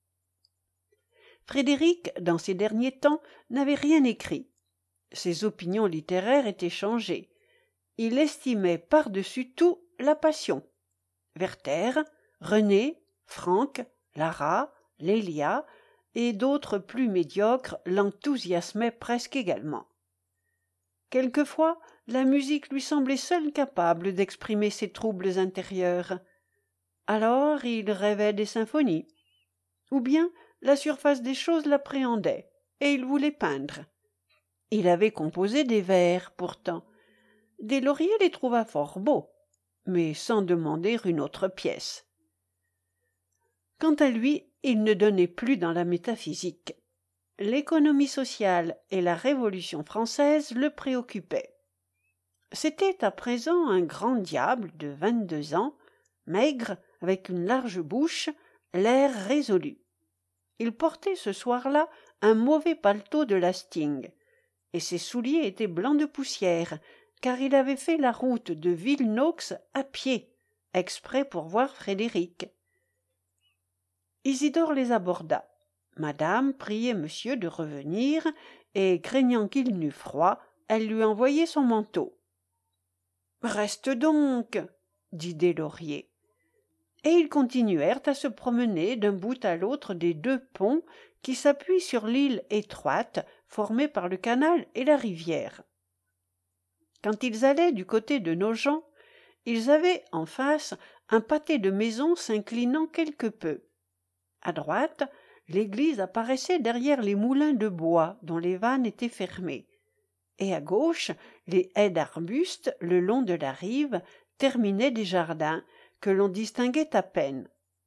Frédéric, dans ces derniers temps, n'avait rien écrit. Ses opinions littéraires étaient changées. Il estimait par-dessus tout la passion. Werther, René, Franck, Lara, Lélia et d'autres plus médiocres l'enthousiasmaient presque également. Quelquefois, la musique lui semblait seule capable d'exprimer ses troubles intérieurs. Alors il rêvait des symphonies. Ou bien la surface des choses l'appréhendait, et il voulait peindre. Il avait composé des vers, pourtant. Deslauriers les trouva fort beaux, mais sans demander une autre pièce. Quant à lui, il ne donnait plus dans la métaphysique. L'économie sociale et la Révolution française le préoccupaient. C'était à présent un grand diable de vingt-deux ans, maigre, avec une large bouche, l'air résolu. Il portait ce soir-là un mauvais paletot de lasting, et ses souliers étaient blancs de poussière, car il avait fait la route de Villenoix à pied, exprès pour voir Frédéric. Isidore les aborda. Madame priait monsieur de revenir, et, craignant qu'il n'eût froid, elle lui envoyait son manteau. « Reste donc, » dit Deslauriers. Et ils continuèrent à se promener d'un bout à l'autre des deux ponts qui s'appuient sur l'île étroite formée par le canal et la rivière. Quand ils allaient du côté de Nogent, ils avaient en face un pâté de maisons s'inclinant quelque peu. À droite, l'église apparaissait derrière les moulins de bois dont les vannes étaient fermées, et à gauche, les haies d'arbustes le long de la rive terminaient des jardins que l'on distinguait à peine.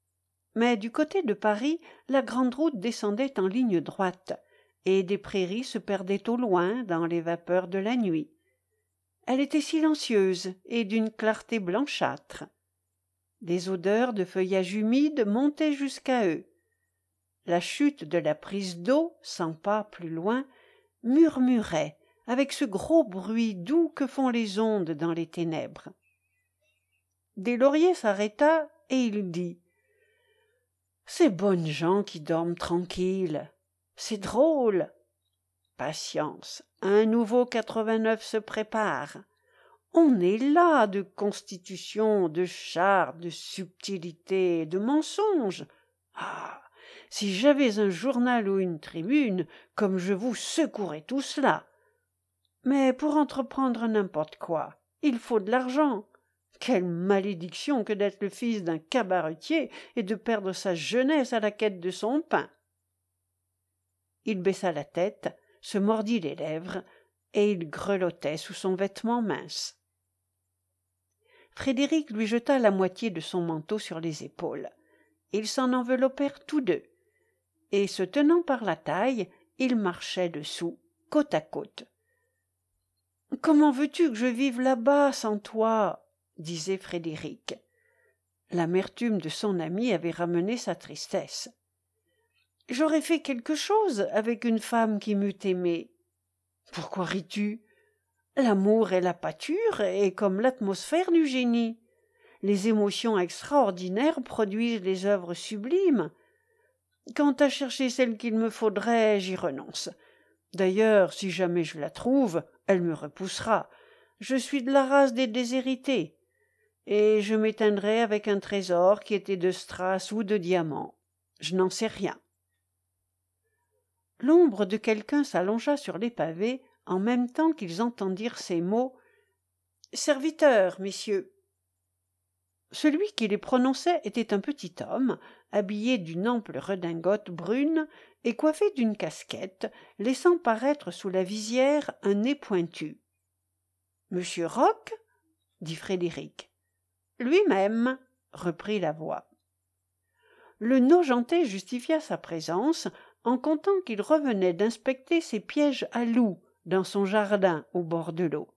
Mais du côté de Paris, la grande route descendait en ligne droite, et des prairies se perdaient au loin dans les vapeurs de la nuit. Elle était silencieuse et d'une clarté blanchâtre. Des odeurs de feuillage humide montaient jusqu'à eux. La chute de la prise d'eau, cent pas plus loin, murmurait avec ce gros bruit doux que font les ondes dans les ténèbres. Deslauriers s'arrêta et il dit « Ces bonnes gens qui dorment tranquilles, c'est drôle. Patience, un nouveau quatre-vingt-neuf se prépare. On est là de constitution, de char, de subtilité, de mensonge. Ah, si j'avais un journal ou une tribune, comme je vous secouerais tout cela. Mais pour entreprendre n'importe quoi, il faut de l'argent. Quelle malédiction que d'être le fils d'un cabaretier et de perdre sa jeunesse à la quête de son pain. » Il baissa la tête, se mordit les lèvres, et il grelottait sous son vêtement mince. Frédéric lui jeta la moitié de son manteau sur les épaules. Ils s'en enveloppèrent tous deux, et se tenant par la taille, ils marchaient dessous, côte à côte. « Comment veux-tu que je vive là-bas sans toi ?» disait Frédéric. L'amertume de son ami avait ramené sa tristesse. « J'aurais fait quelque chose avec une femme qui m'eût aimé. »« Pourquoi ris-tu ? L'amour est la pâture et comme l'atmosphère du génie. Les émotions extraordinaires produisent les œuvres sublimes. Quant à chercher celle qu'il me faudrait, j'y renonce. D'ailleurs, si jamais je la trouve, elle me repoussera. Je suis de la race des déshérités, et je m'éteindrai avec un trésor qui était de strass ou de diamants. Je n'en sais rien. » L'ombre de quelqu'un s'allongea sur les pavés en même temps qu'ils entendirent ces mots « Serviteur, messieurs !» Celui qui les prononçait était un petit homme, habillé d'une ample redingote brune et coiffé d'une casquette, laissant paraître sous la visière un nez pointu. « Monsieur Roch ?» dit Frédéric. « Lui-même, » reprit la voix. Le Nogentais justifia sa présence en contant qu'il revenait d'inspecter ses pièges à loups dans son jardin au bord de l'eau.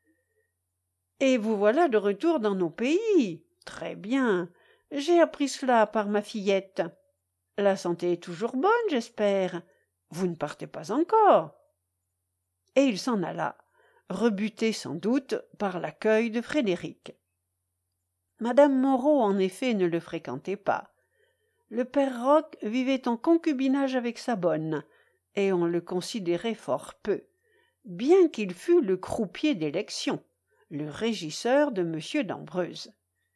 « Et vous voilà de retour dans nos pays. Très bien. J'ai appris cela par ma fillette. La santé est toujours bonne, j'espère. Vous ne partez pas encore. » Et il s'en alla, rebuté sans doute par l'accueil de Frédéric. Madame Moreau, en effet, ne le fréquentait pas. Le père Roch vivait en concubinage avec sa bonne, et on le considérait fort peu, bien qu'il fût le croupier d'élection, le régisseur de M. d'Ambreuse.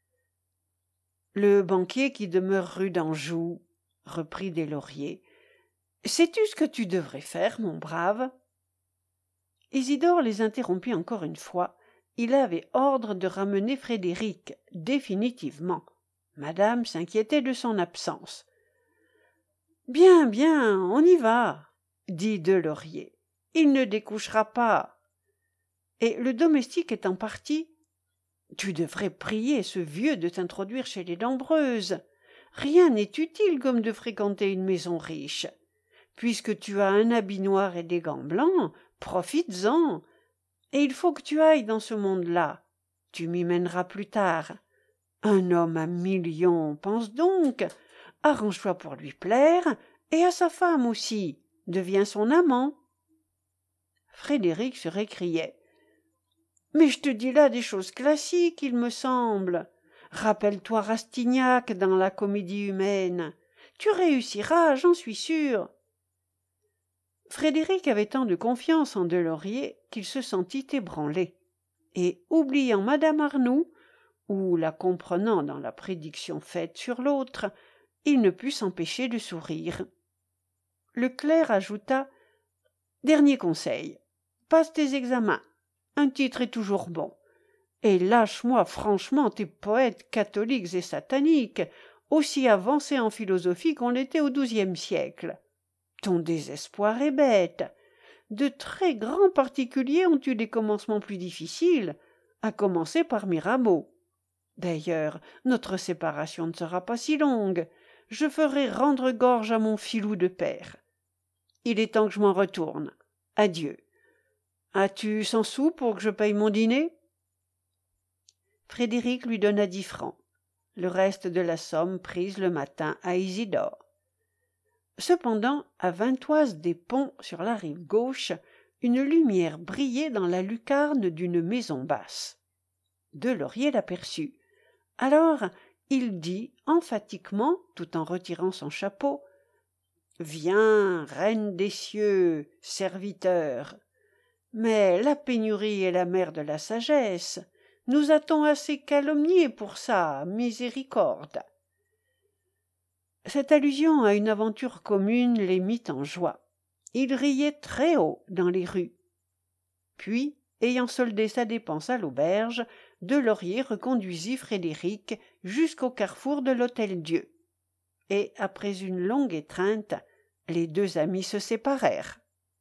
« Le banquier qui demeure rue d'Anjou, » reprit Deslauriers. « Sais-tu ce que tu devrais faire, mon brave ?» Isidore les interrompit encore une fois. Il avait ordre de ramener Frédéric, définitivement. Madame s'inquiétait de son absence. « Bien, bien, on y va, » dit Deslauriers. « Il ne découchera pas. » Et le domestique étant parti, « Tu devrais prier ce vieux de t'introduire chez les D'Ambreuse. Rien n'est utile comme de fréquenter une maison riche. Puisque tu as un habit noir et des gants blancs, profites-en. Et il faut que tu ailles dans ce monde-là. Tu m'y mèneras plus tard. Un homme à millions, pense donc. Arrange-toi pour lui plaire, et à sa femme aussi. Deviens son amant. » Frédéric se récriait. « Mais je te dis là des choses classiques, il me semble. Rappelle-toi Rastignac dans la Comédie humaine. Tu réussiras, j'en suis sûr. » Frédéric avait tant de confiance en Deslauriers qu'il se sentit ébranlé, et, oubliant madame Arnoux, ou la comprenant dans la prédiction faite sur l'autre, il ne put s'empêcher de sourire. Le clerc ajouta « Dernier conseil, passe tes examens, un titre est toujours bon, et lâche-moi franchement tes poètes catholiques et sataniques, aussi avancés en philosophie qu'on l'était au douzième siècle. Ton désespoir est bête. De très grands particuliers ont eu des commencements plus difficiles, à commencer par Mirabeau. D'ailleurs, notre séparation ne sera pas si longue. je ferai rendre gorge à mon filou de père. Il est temps que je m'en retourne. Adieu. As-tu cent sous pour que je paye mon dîner ?» Frédéric lui donna dix francs, le reste de la somme prise le matin à Isidore. Cependant, à vingt toises des ponts sur la rive gauche, une lumière brillait dans la lucarne d'une maison basse. Delaurier l'aperçut. Alors il dit emphatiquement, tout en retirant son chapeau, « Viens, reine des cieux, serviteur. Mais la pénurie est la mère de la sagesse. Nous a-t-on assez calomniés pour ça, miséricorde ?» Cette allusion à une aventure commune les mit en joie. Ils riaient très haut dans les rues. Puis, ayant soldé sa dépense à l'auberge, Delaurier reconduisit Frédéric jusqu'au carrefour de l'Hôtel-Dieu. Et, après une longue étreinte, les deux amis se séparèrent.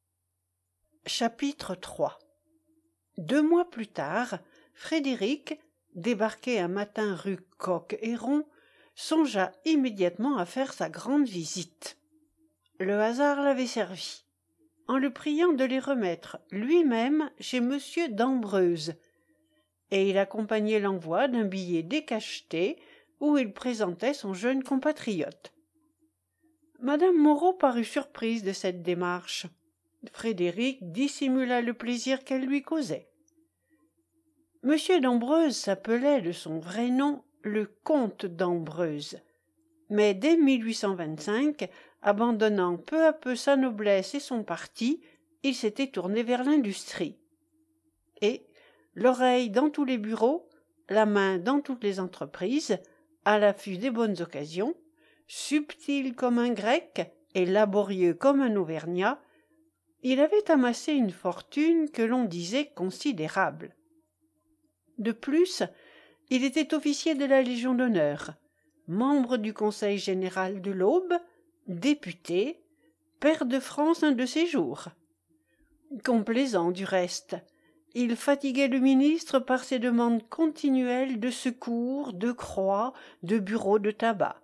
Chapitre trois. Deux mois plus tard, Frédéric, débarqué un matin rue Coq-Héron, songea immédiatement à faire sa grande visite. Le hasard l'avait servi, en le priant de les remettre lui-même chez monsieur d'Ambreuse, et il accompagnait l'envoi d'un billet décacheté où il présentait son jeune compatriote. Madame Moreau parut surprise de cette démarche. Frédéric dissimula le plaisir qu'elle lui causait. Monsieur d'Ambreuse s'appelait de son vrai nom le comte d'Ambreuse, mais dès mille huit cent vingt-cinq, abandonnant peu à peu sa noblesse et son parti, il s'était tourné vers l'industrie. Et, l'oreille dans tous les bureaux, la main dans toutes les entreprises, à l'affût des bonnes occasions, subtil comme un grec et laborieux comme un auvergnat, il avait amassé une fortune que l'on disait considérable. De plus, il était officier de la Légion d'honneur, membre du Conseil général de l'Aube, député, pair de France un de ses jours. Complaisant du reste, il fatiguait le ministre par ses demandes continuelles de secours, de croix, de bureaux de tabac.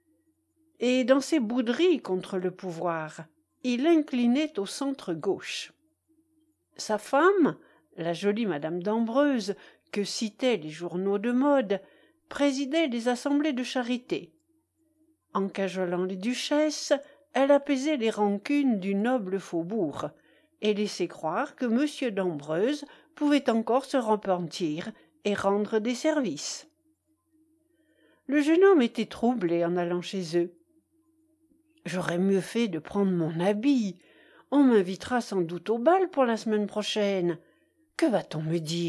Et dans ses bouderies contre le pouvoir, il inclinait au centre gauche. Sa femme, la jolie madame d'Ambreuse, que citaient les journaux de mode, présidait les assemblées de charité. En cajolant les duchesses, elle apaisait les rancunes du noble faubourg, et laissait croire que monsieur d'Ambreuse pouvait encore se repentir et rendre des services. Le jeune homme était troublé en allant chez eux. « J'aurais mieux fait de prendre mon habit. On m'invitera sans doute au bal pour la semaine prochaine. Que va-t-on me dire ?»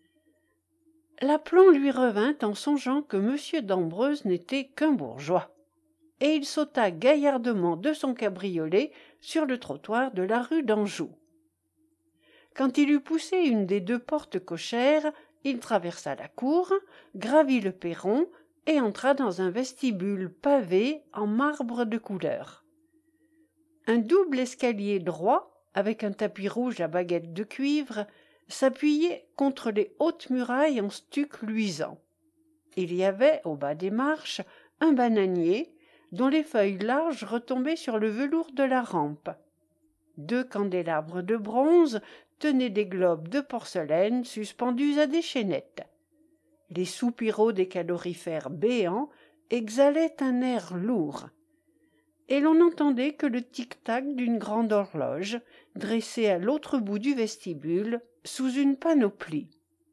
L'aplomb lui revint en songeant que monsieur d'Ambreuse n'était qu'un bourgeois, et il sauta gaillardement de son cabriolet sur le trottoir de la rue d'Anjou. Quand il eut poussé une des deux portes cochères, il traversa la cour, gravit le perron et entra dans un vestibule pavé en marbre de couleur. Un double escalier droit, avec un tapis rouge à baguettes de cuivre, s'appuyait contre les hautes murailles en stuc luisant. Il y avait, au bas des marches, un bananier, dont les feuilles larges retombaient sur le velours de la rampe. Deux candélabres de bronze tenaient des globes de porcelaine suspendus à des chaînettes. Les soupiraux des calorifères béants exhalaient un air lourd, et l'on n'entendait que le tic-tac d'une grande horloge, dressée à l'autre bout du vestibule, sous une panoplie.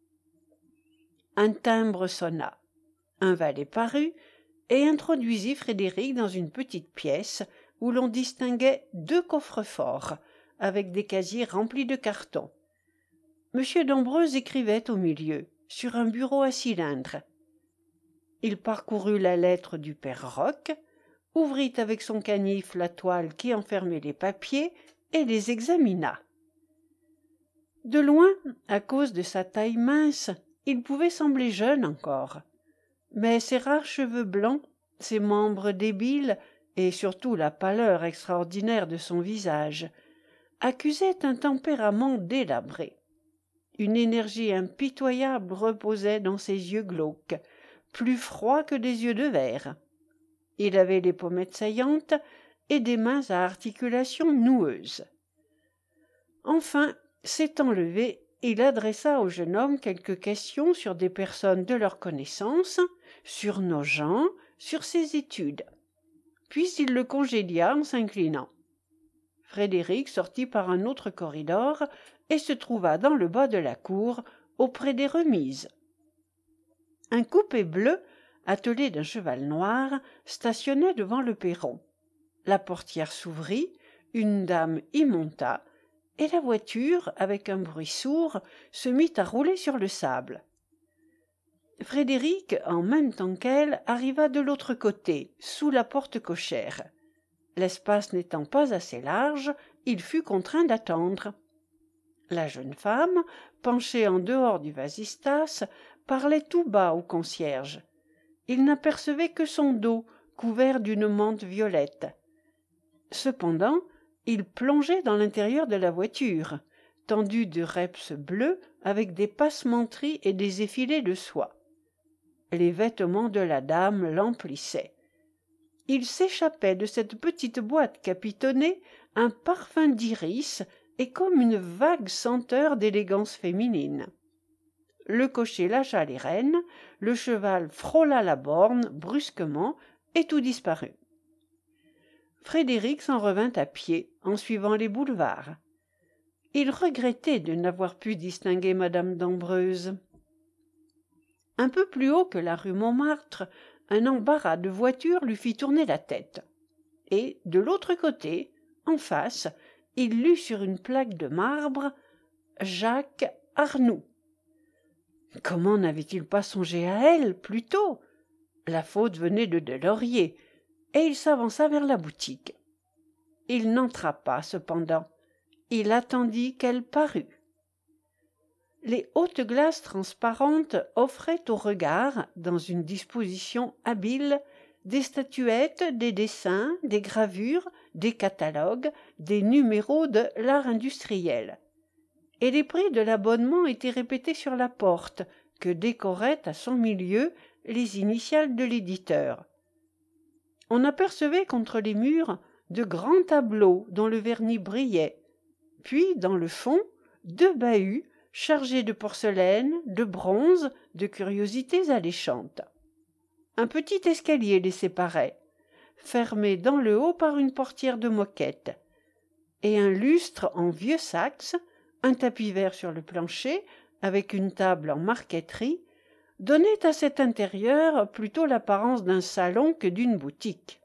Un timbre sonna. Un valet parut et introduisit Frédéric dans une petite pièce où l'on distinguait deux coffres-forts, avec des casiers remplis de cartons. Monsieur d'Ambreuse écrivait au milieu, sur un bureau à cylindre. Il parcourut la lettre du père Roch, ouvrit avec son canif la toile qui enfermait les papiers et les examina. De loin, à cause de sa taille mince, il pouvait sembler jeune encore, mais ses rares cheveux blancs, ses membres débiles et surtout la pâleur extraordinaire de son visage accusaient un tempérament délabré. Une énergie impitoyable reposait dans ses yeux glauques, plus froids que des yeux de verre. Il avait les pommettes saillantes et des mains à articulations noueuses. Enfin, s'étant levé, il adressa au jeune homme quelques questions sur des personnes de leur connaissance, sur nos gens, sur ses études. Puis il le congédia en s'inclinant. Frédéric sortit par un autre corridor et se trouva dans le bas de la cour, auprès des remises. Un coupé bleu, attelé d'un cheval noir, stationnait devant le perron. La portière s'ouvrit, une dame y monta, et la voiture, avec un bruit sourd, se mit à rouler sur le sable. Frédéric, en même temps qu'elle, arriva de l'autre côté, sous la porte cochère. L'espace n'étant pas assez large, il fut contraint d'attendre. La jeune femme, penchée en dehors du vasistas, parlait tout bas au concierge. Il n'apercevait que son dos, couvert d'une mante violette. Cependant, il plongeait dans l'intérieur de la voiture, tendue de reps bleus avec des passementeries et des effilés de soie. Les vêtements de la dame l'emplissaient. Il s'échappait de cette petite boîte capitonnée un parfum d'iris et comme une vague senteur d'élégance féminine. Le cocher lâcha les rênes, le cheval frôla la borne brusquement et tout disparut. Frédéric s'en revint à pied en suivant les boulevards. Il regrettait de n'avoir pu distinguer madame d'Ambreuse. Un peu plus haut que la rue Montmartre, un embarras de voitures lui fit tourner la tête. Et, de l'autre côté, en face, il lut sur une plaque de marbre « Jacques Arnoux ». Comment n'avait-il pas songé à elle plus tôt? La faute venait de Delaurier, et il s'avança vers la boutique. Il n'entra pas, cependant. Il attendit qu'elle parût. Les hautes glaces transparentes offraient au regard, dans une disposition habile, des statuettes, des dessins, des gravures, des catalogues, des numéros de l'art industriel. Et les prix de l'abonnement étaient répétés sur la porte, que décoraient à son milieu les initiales de l'éditeur. On apercevait contre les murs de grands tableaux dont le vernis brillait, puis, dans le fond, deux bahuts chargés de porcelaine, de bronze, de curiosités alléchantes. Un petit escalier les séparait, fermé dans le haut par une portière de moquette, et un lustre en vieux saxe, un tapis vert sur le plancher, avec une table en marqueterie, donnait à cet intérieur plutôt l'apparence d'un salon que d'une boutique.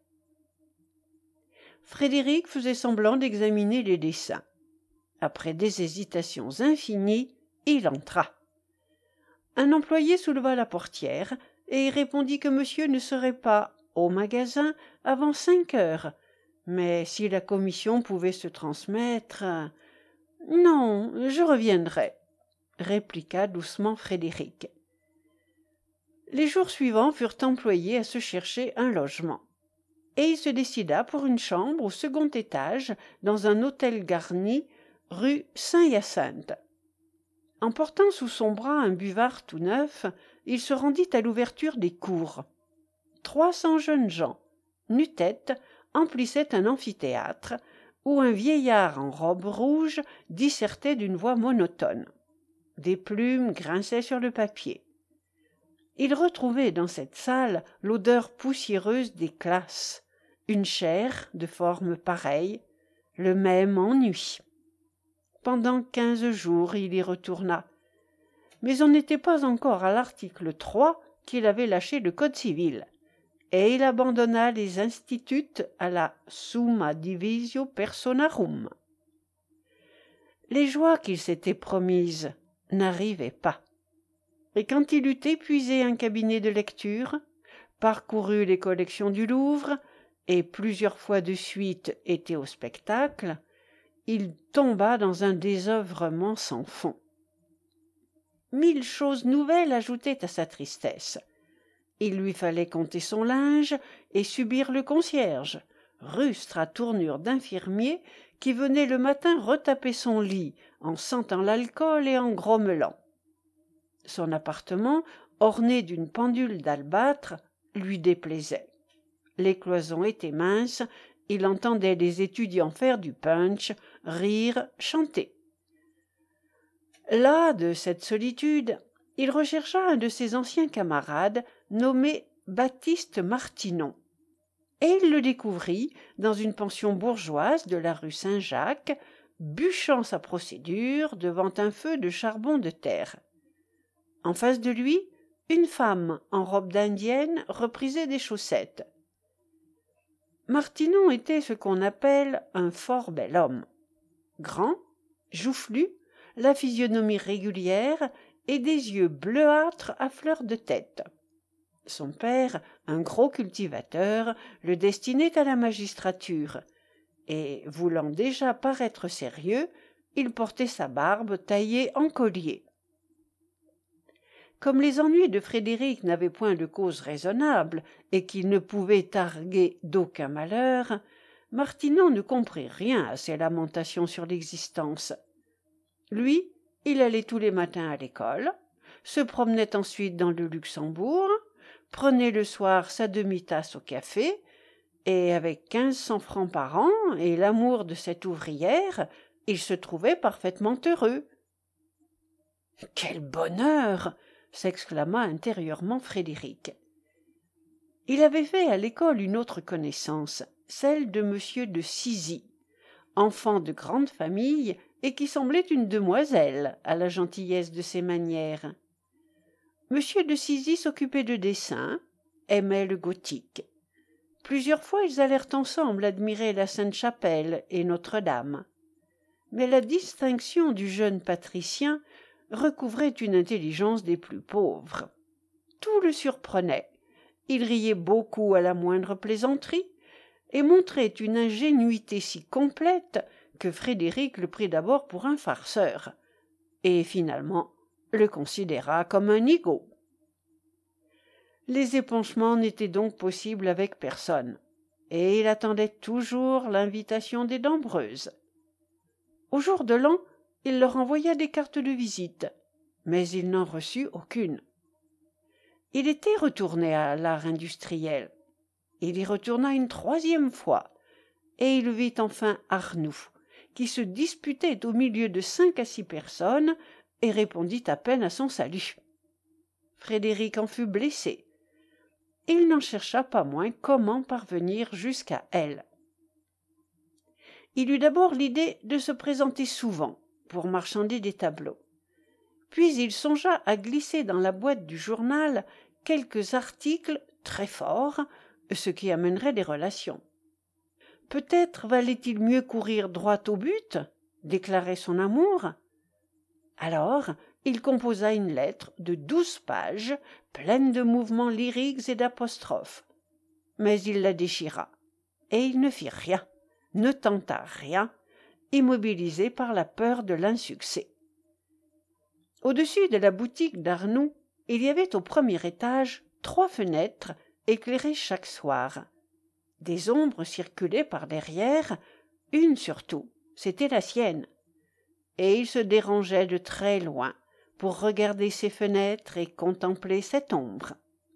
Frédéric faisait semblant d'examiner les dessins. Après des hésitations infinies, il entra. Un employé souleva la portière et répondit que monsieur ne serait pas au magasin avant cinq heures, mais si la commission pouvait se transmettre... Non, je reviendrai, répliqua doucement Frédéric. Les jours suivants furent employés à se chercher un logement, et il se décida pour une chambre au second étage dans un hôtel garni rue Saint-Hyacinthe. En portant sous son bras un buvard tout neuf, il se rendit à l'ouverture des cours. Trois cents jeunes gens, nu-tête, emplissaient un amphithéâtre, où un vieillard en robe rouge dissertait d'une voix monotone. Des plumes grinçaient sur le papier. Il retrouvait dans cette salle l'odeur poussiéreuse des classes, une chaire de forme pareille, le même ennui. Pendant quinze jours il y retourna, mais on n'était pas encore à l'article trois qu'il avait lâché le code civil, et il abandonna les instituts à la summa divisio personarum. Les joies qu'il s'était promises n'arrivaient pas, et quand il eut épuisé un cabinet de lecture, parcouru les collections du Louvre, et plusieurs fois de suite été au spectacle, il tomba dans un désœuvrement sans fond. Mille choses nouvelles ajoutaient à sa tristesse. Il lui fallait compter son linge et subir le concierge, rustre à tournure d'infirmier, qui venait le matin retaper son lit en sentant l'alcool et en grommelant. Son appartement, orné d'une pendule d'albâtre, lui déplaisait. Les cloisons étaient minces, il entendait les étudiants faire du punch, rire, chanter. Las de cette solitude, il rechercha un de ses anciens camarades, nommé Baptiste Martinon, et il le découvrit dans une pension bourgeoise de la rue Saint-Jacques, bûchant sa procédure devant un feu de charbon de terre. En face de lui, une femme en robe d'indienne reprisait des chaussettes. Martinon était ce qu'on appelle un fort bel homme. Grand, joufflu, la physionomie régulière et des yeux bleuâtres à fleur de tête. Son père, un gros cultivateur, le destinait à la magistrature, et, voulant déjà paraître sérieux, il portait sa barbe taillée en collier. Comme les ennuis de Frédéric n'avaient point de cause raisonnable et qu'il ne pouvait targuer d'aucun malheur, Martinon ne comprit rien à ces lamentations sur l'existence. Lui, il allait tous les matins à l'école, se promenait ensuite dans le Luxembourg, prenait le soir sa demi-tasse au café, et avec quinze cents francs par an et l'amour de cette ouvrière, il se trouvait parfaitement heureux. « Quel bonheur !» s'exclama intérieurement Frédéric. Il avait fait à l'école une autre connaissance, celle de monsieur de Cizy, enfant de grande famille et qui semblait une demoiselle à la gentillesse de ses manières. Monsieur de Cizy s'occupait de dessin, aimait le gothique. Plusieurs fois ils allèrent ensemble admirer la Sainte-Chapelle et Notre-Dame. Mais la distinction du jeune patricien recouvrait une intelligence des plus pauvres. Tout le surprenait. Il riait beaucoup à la moindre plaisanterie et montrait une ingénuité si complète que Frédéric le prit d'abord pour un farceur et finalement le considéra comme un nigaud. Les épanchements n'étaient donc possibles avec personne, et il attendait toujours l'invitation des Dambreuses. Au jour de l'an, il leur envoya des cartes de visite, mais il n'en reçut aucune. Il était retourné à l'art industriel. Il y retourna une troisième fois, et il vit enfin Arnoux, qui se disputait au milieu de cinq à six personnes et répondit à peine à son salut. Frédéric en fut blessé. Il n'en chercha pas moins comment parvenir jusqu'à elle. Il eut d'abord l'idée de se présenter souvent pour marchander des tableaux. Puis il songea à glisser dans la boîte du journal quelques articles très forts, ce qui amènerait des relations. Peut-être valait-il mieux courir droit au but, déclarer son amour. Alors il composa une lettre de douze pages, pleine de mouvements lyriques et d'apostrophes. Mais il la déchira, et il ne fit rien, ne tenta rien, immobilisé par la peur de l'insuccès. Au-dessus de la boutique d'Arnoux, il y avait au premier étage trois fenêtres éclairées chaque soir. Des ombres circulaient par derrière, une surtout, c'était la sienne. Et il se dérangeait de très loin pour regarder ces fenêtres et contempler cette ombre.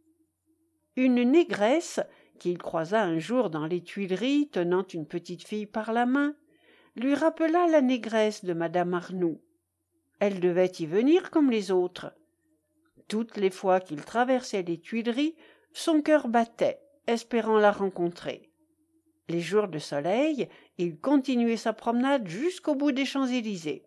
Une négresse, qu'il croisa un jour dans les Tuileries tenant une petite fille par la main, lui rappela la négresse de madame Arnoux. Elle devait y venir comme les autres. Toutes les fois qu'il traversait les Tuileries, son cœur battait, espérant la rencontrer. Les jours de soleil, il continuait sa promenade jusqu'au bout des Champs-Élysées.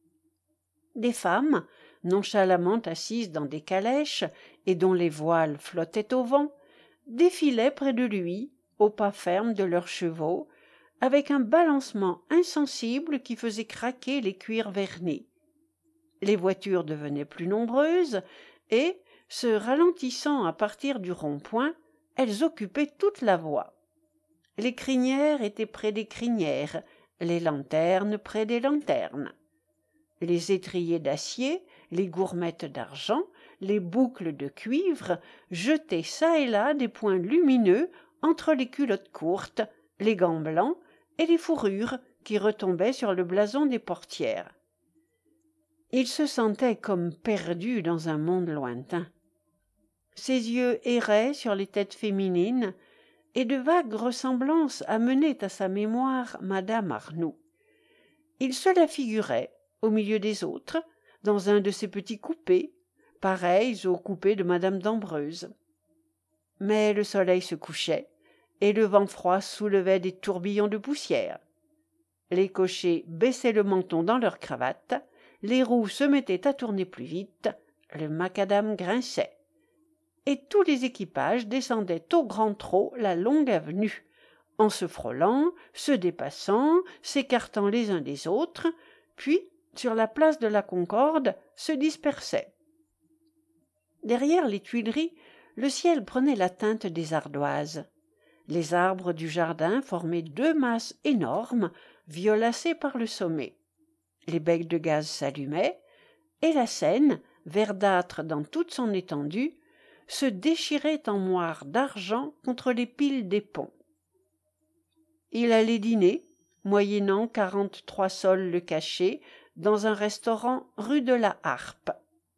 Des femmes, nonchalamment assises dans des calèches et dont les voiles flottaient au vent, défilaient près de lui, au pas ferme de leurs chevaux, avec un balancement insensible qui faisait craquer les cuirs vernis. Les voitures devenaient plus nombreuses et, se ralentissant à partir du rond-point, elles occupaient toute la voie. Les crinières étaient près des crinières, les lanternes près des lanternes. Les étriers d'acier, les gourmettes d'argent, les boucles de cuivre jetaient çà et là des points lumineux entre les culottes courtes, les gants blancs et les fourrures qui retombaient sur le blason des portières. Il se sentait comme perdu dans un monde lointain. Ses yeux erraient sur les têtes féminines et de vagues ressemblances amenaient à sa mémoire madame Arnoux. Il se la figurait, au milieu des autres, dans un de ces petits coupés, pareils aux coupés de madame d'Ambreuse. Mais le soleil se couchait, et le vent froid soulevait des tourbillons de poussière. Les cochers baissaient le menton dans leurs cravates, les roues se mettaient à tourner plus vite, le macadam grinçait. Et tous les équipages descendaient au grand trot la longue avenue, en se frôlant, se dépassant, s'écartant les uns des autres, puis, sur la place de la Concorde, se dispersaient. Derrière les Tuileries, le ciel prenait la teinte des ardoises. Les arbres du jardin formaient deux masses énormes, violacées par le sommet. Les becs de gaz s'allumaient, et la Seine, verdâtre dans toute son étendue, se déchirait en moires d'argent contre les piles des ponts. Il allait dîner, moyennant quarante-trois sols le cachet, dans un restaurant rue de la Harpe.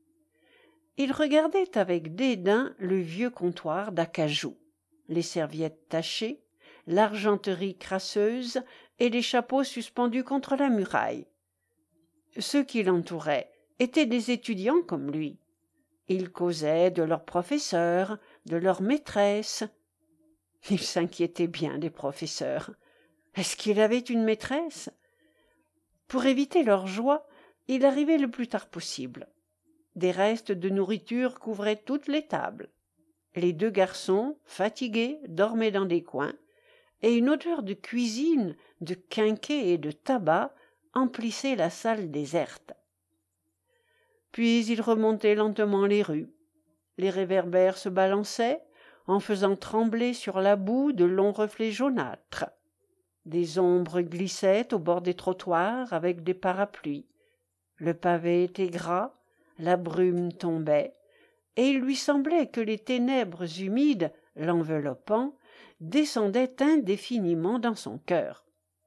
Il regardait avec dédain le vieux comptoir d'acajou, les serviettes tachées, l'argenterie crasseuse et les chapeaux suspendus contre la muraille. Ceux qui l'entouraient étaient des étudiants comme lui. Ils causaient de leurs professeurs, de leurs maîtresses. Il s'inquiétait bien des professeurs. Est-ce qu'il avait une maîtresse? Pour éviter leur joie, il arrivait le plus tard possible. Des restes de nourriture couvraient toutes les tables. Les deux garçons, fatigués, dormaient dans des coins, et une odeur de cuisine, de quinquet et de tabac emplissait la salle déserte. Puis il remontait lentement les rues. Les réverbères se balançaient, en faisant trembler sur la boue de longs reflets jaunâtres. Des ombres glissaient au bord des trottoirs avec des parapluies. Le pavé était gras, la brume tombait, et il lui semblait que les ténèbres humides, l'enveloppant, descendaient indéfiniment dans son cœur.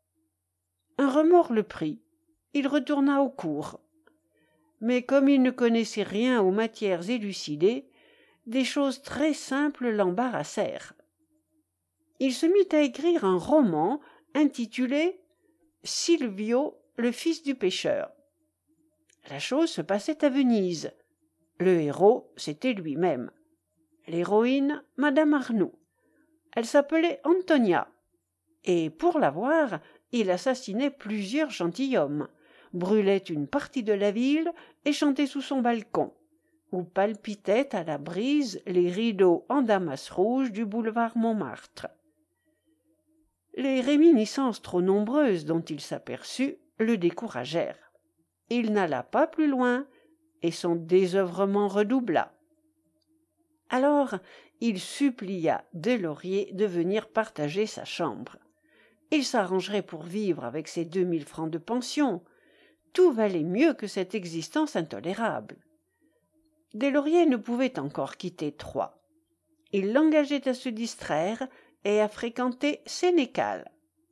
Un remords le prit. Il retourna aux cours. Mais comme il ne connaissait rien aux matières élucidées, des choses très simples l'embarrassèrent. Il se mit à écrire un roman intitulé « Silvio, le fils du pêcheur ». La chose se passait à Venise. Le héros, c'était lui-même. L'héroïne, madame Arnoux. Elle s'appelait Antonia. Et pour la voir, il assassinait plusieurs gentilshommes, brûlait une partie de la ville et chantait sous son balcon, où palpitaient à la brise les rideaux en damas rouge du boulevard Montmartre. Les réminiscences trop nombreuses dont il s'aperçut le découragèrent. Il n'alla pas plus loin, et son désœuvrement redoubla. Alors il supplia Deslauriers de venir partager sa chambre. Il s'arrangerait pour vivre avec ses deux mille francs de pension. Tout valait mieux que cette existence intolérable. Deslauriers ne pouvait encore quitter Troyes. Il l'engageait à se distraire et à fréquenter Sénécal.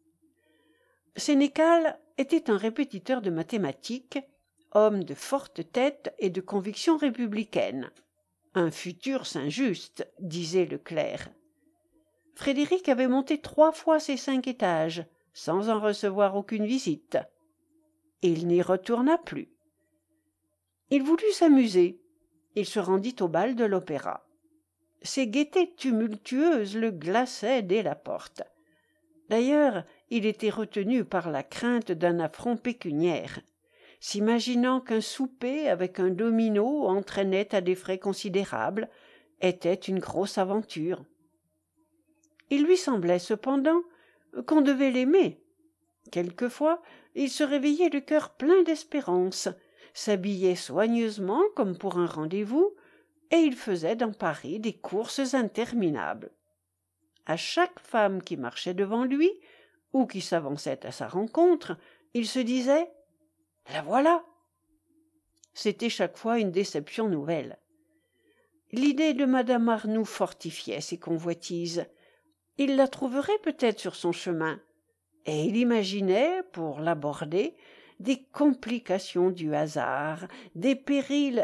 Sénécal était un répétiteur de mathématiques, homme de forte tête et de convictions républicaines. Un futur Saint-Just, disait le clerc. Frédéric avait monté trois fois ses cinq étages, sans en recevoir aucune visite. Il n'y retourna plus. Il voulut s'amuser. Il se rendit au bal de l'opéra. Ces gaietés tumultueuses le glaçaient dès la porte. D'ailleurs, il était retenu par la crainte d'un affront pécuniaire, s'imaginant qu'un souper avec un domino entraînait à des frais considérables, était une grosse aventure. Il lui semblait cependant qu'on devait l'aimer. Quelquefois, il se réveillait le cœur plein d'espérance, s'habillait soigneusement comme pour un rendez-vous, et il faisait dans Paris des courses interminables. À chaque femme qui marchait devant lui, ou qui s'avançait à sa rencontre, il se disait « La voilà !» C'était chaque fois une déception nouvelle. L'idée de madame Arnoux fortifiait ses convoitises. Il la trouverait peut-être sur son chemin, et il imaginait, pour l'aborder, des complications du hasard, des périls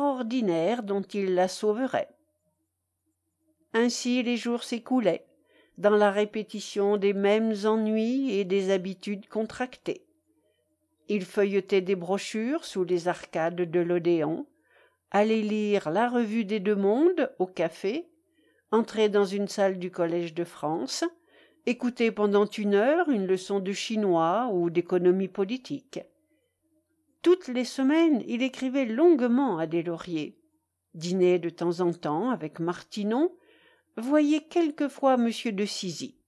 extraordinaires dont il la sauverait. Ainsi les jours s'écoulaient, dans la répétition des mêmes ennuis et des habitudes contractées. Il feuilletait des brochures sous les arcades de l'Odéon, allait lire la Revue des Deux Mondes au café, entrait dans une salle du Collège de France, écoutait pendant une heure une leçon de chinois ou d'économie politique. Toutes les semaines, il écrivait longuement à Deslauriers, dînait de temps en temps avec Martinon, voyait quelquefois M. de Sizy.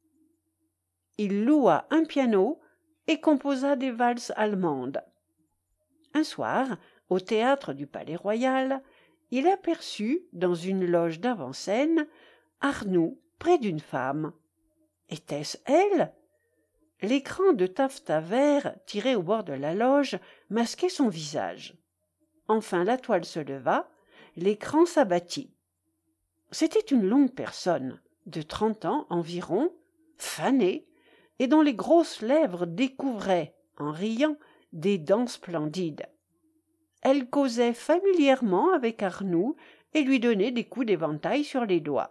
Il loua un piano et composa des valses allemandes. Un soir, au théâtre du Palais-Royal, il aperçut, dans une loge d'avant-scène, Arnoux près d'une femme. Était-ce elle? L'écran de taffetas vert tiré au bord de la loge masquait son visage. Enfin la toile se leva, l'écran s'abattit. C'était une longue personne, de trente ans environ, fanée, et dont les grosses lèvres découvraient, en riant, des dents splendides. Elle causait familièrement avec Arnoux et lui donnait des coups d'éventail sur les doigts.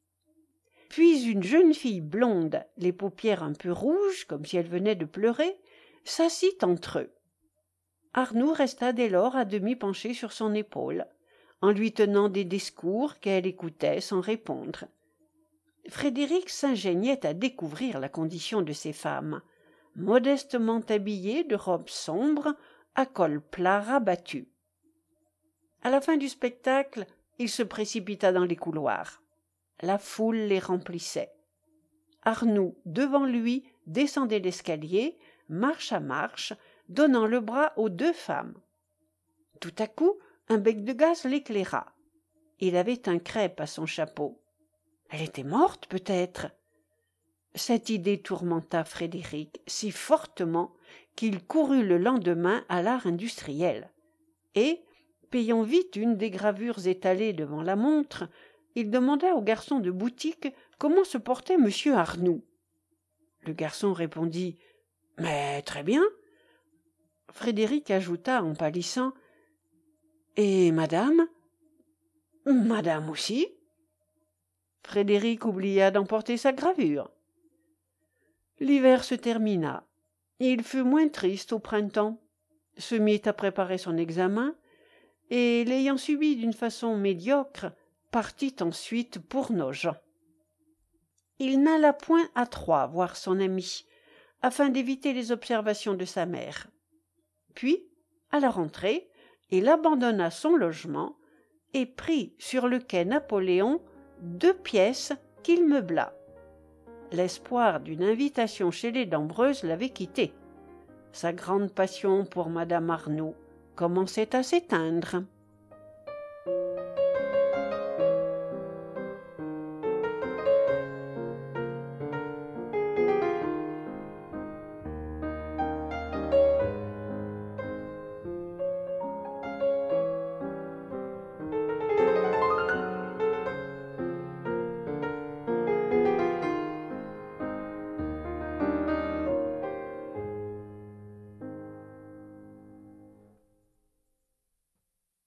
Puis une jeune fille blonde, les paupières un peu rouges, comme si elle venait de pleurer, s'assit entre eux. Arnoux resta dès lors à demi penché sur son épaule, en lui tenant des discours qu'elle écoutait sans répondre. Frédéric s'ingéniait à découvrir la condition de ces femmes, modestement habillées de robes sombres, à col plat rabattu. À la fin du spectacle, il se précipita dans les couloirs. La foule les remplissait. Arnoux, devant lui, descendait l'escalier, marche à marche, donnant le bras aux deux femmes. Tout à coup, un bec de gaz l'éclaira. Il avait un crêpe à son chapeau. Elle était morte, peut-être. Cette idée tourmenta Frédéric si fortement qu'il courut le lendemain à l'art industriel. Et, payant vite une des gravures étalées devant la montre, il demanda au garçon de boutique comment se portait monsieur Arnoux. Le garçon répondit « Mais très bien ». Frédéric ajouta en pâlissant « Et madame ?»« Madame aussi ». Frédéric oublia d'emporter sa gravure. L'hiver se termina. Il fut moins triste au printemps, se mit à préparer son examen, et, l'ayant subi d'une façon médiocre, partit ensuite pour Nogent. Il n'alla point à Troyes voir son ami, afin d'éviter les observations de sa mère. Puis, à la rentrée, il abandonna son logement et prit sur le quai Napoléon deux pièces qu'il meubla. L'espoir d'une invitation chez les Dambreuses l'avait quitté. Sa grande passion pour madame Arnoux commençait à s'éteindre.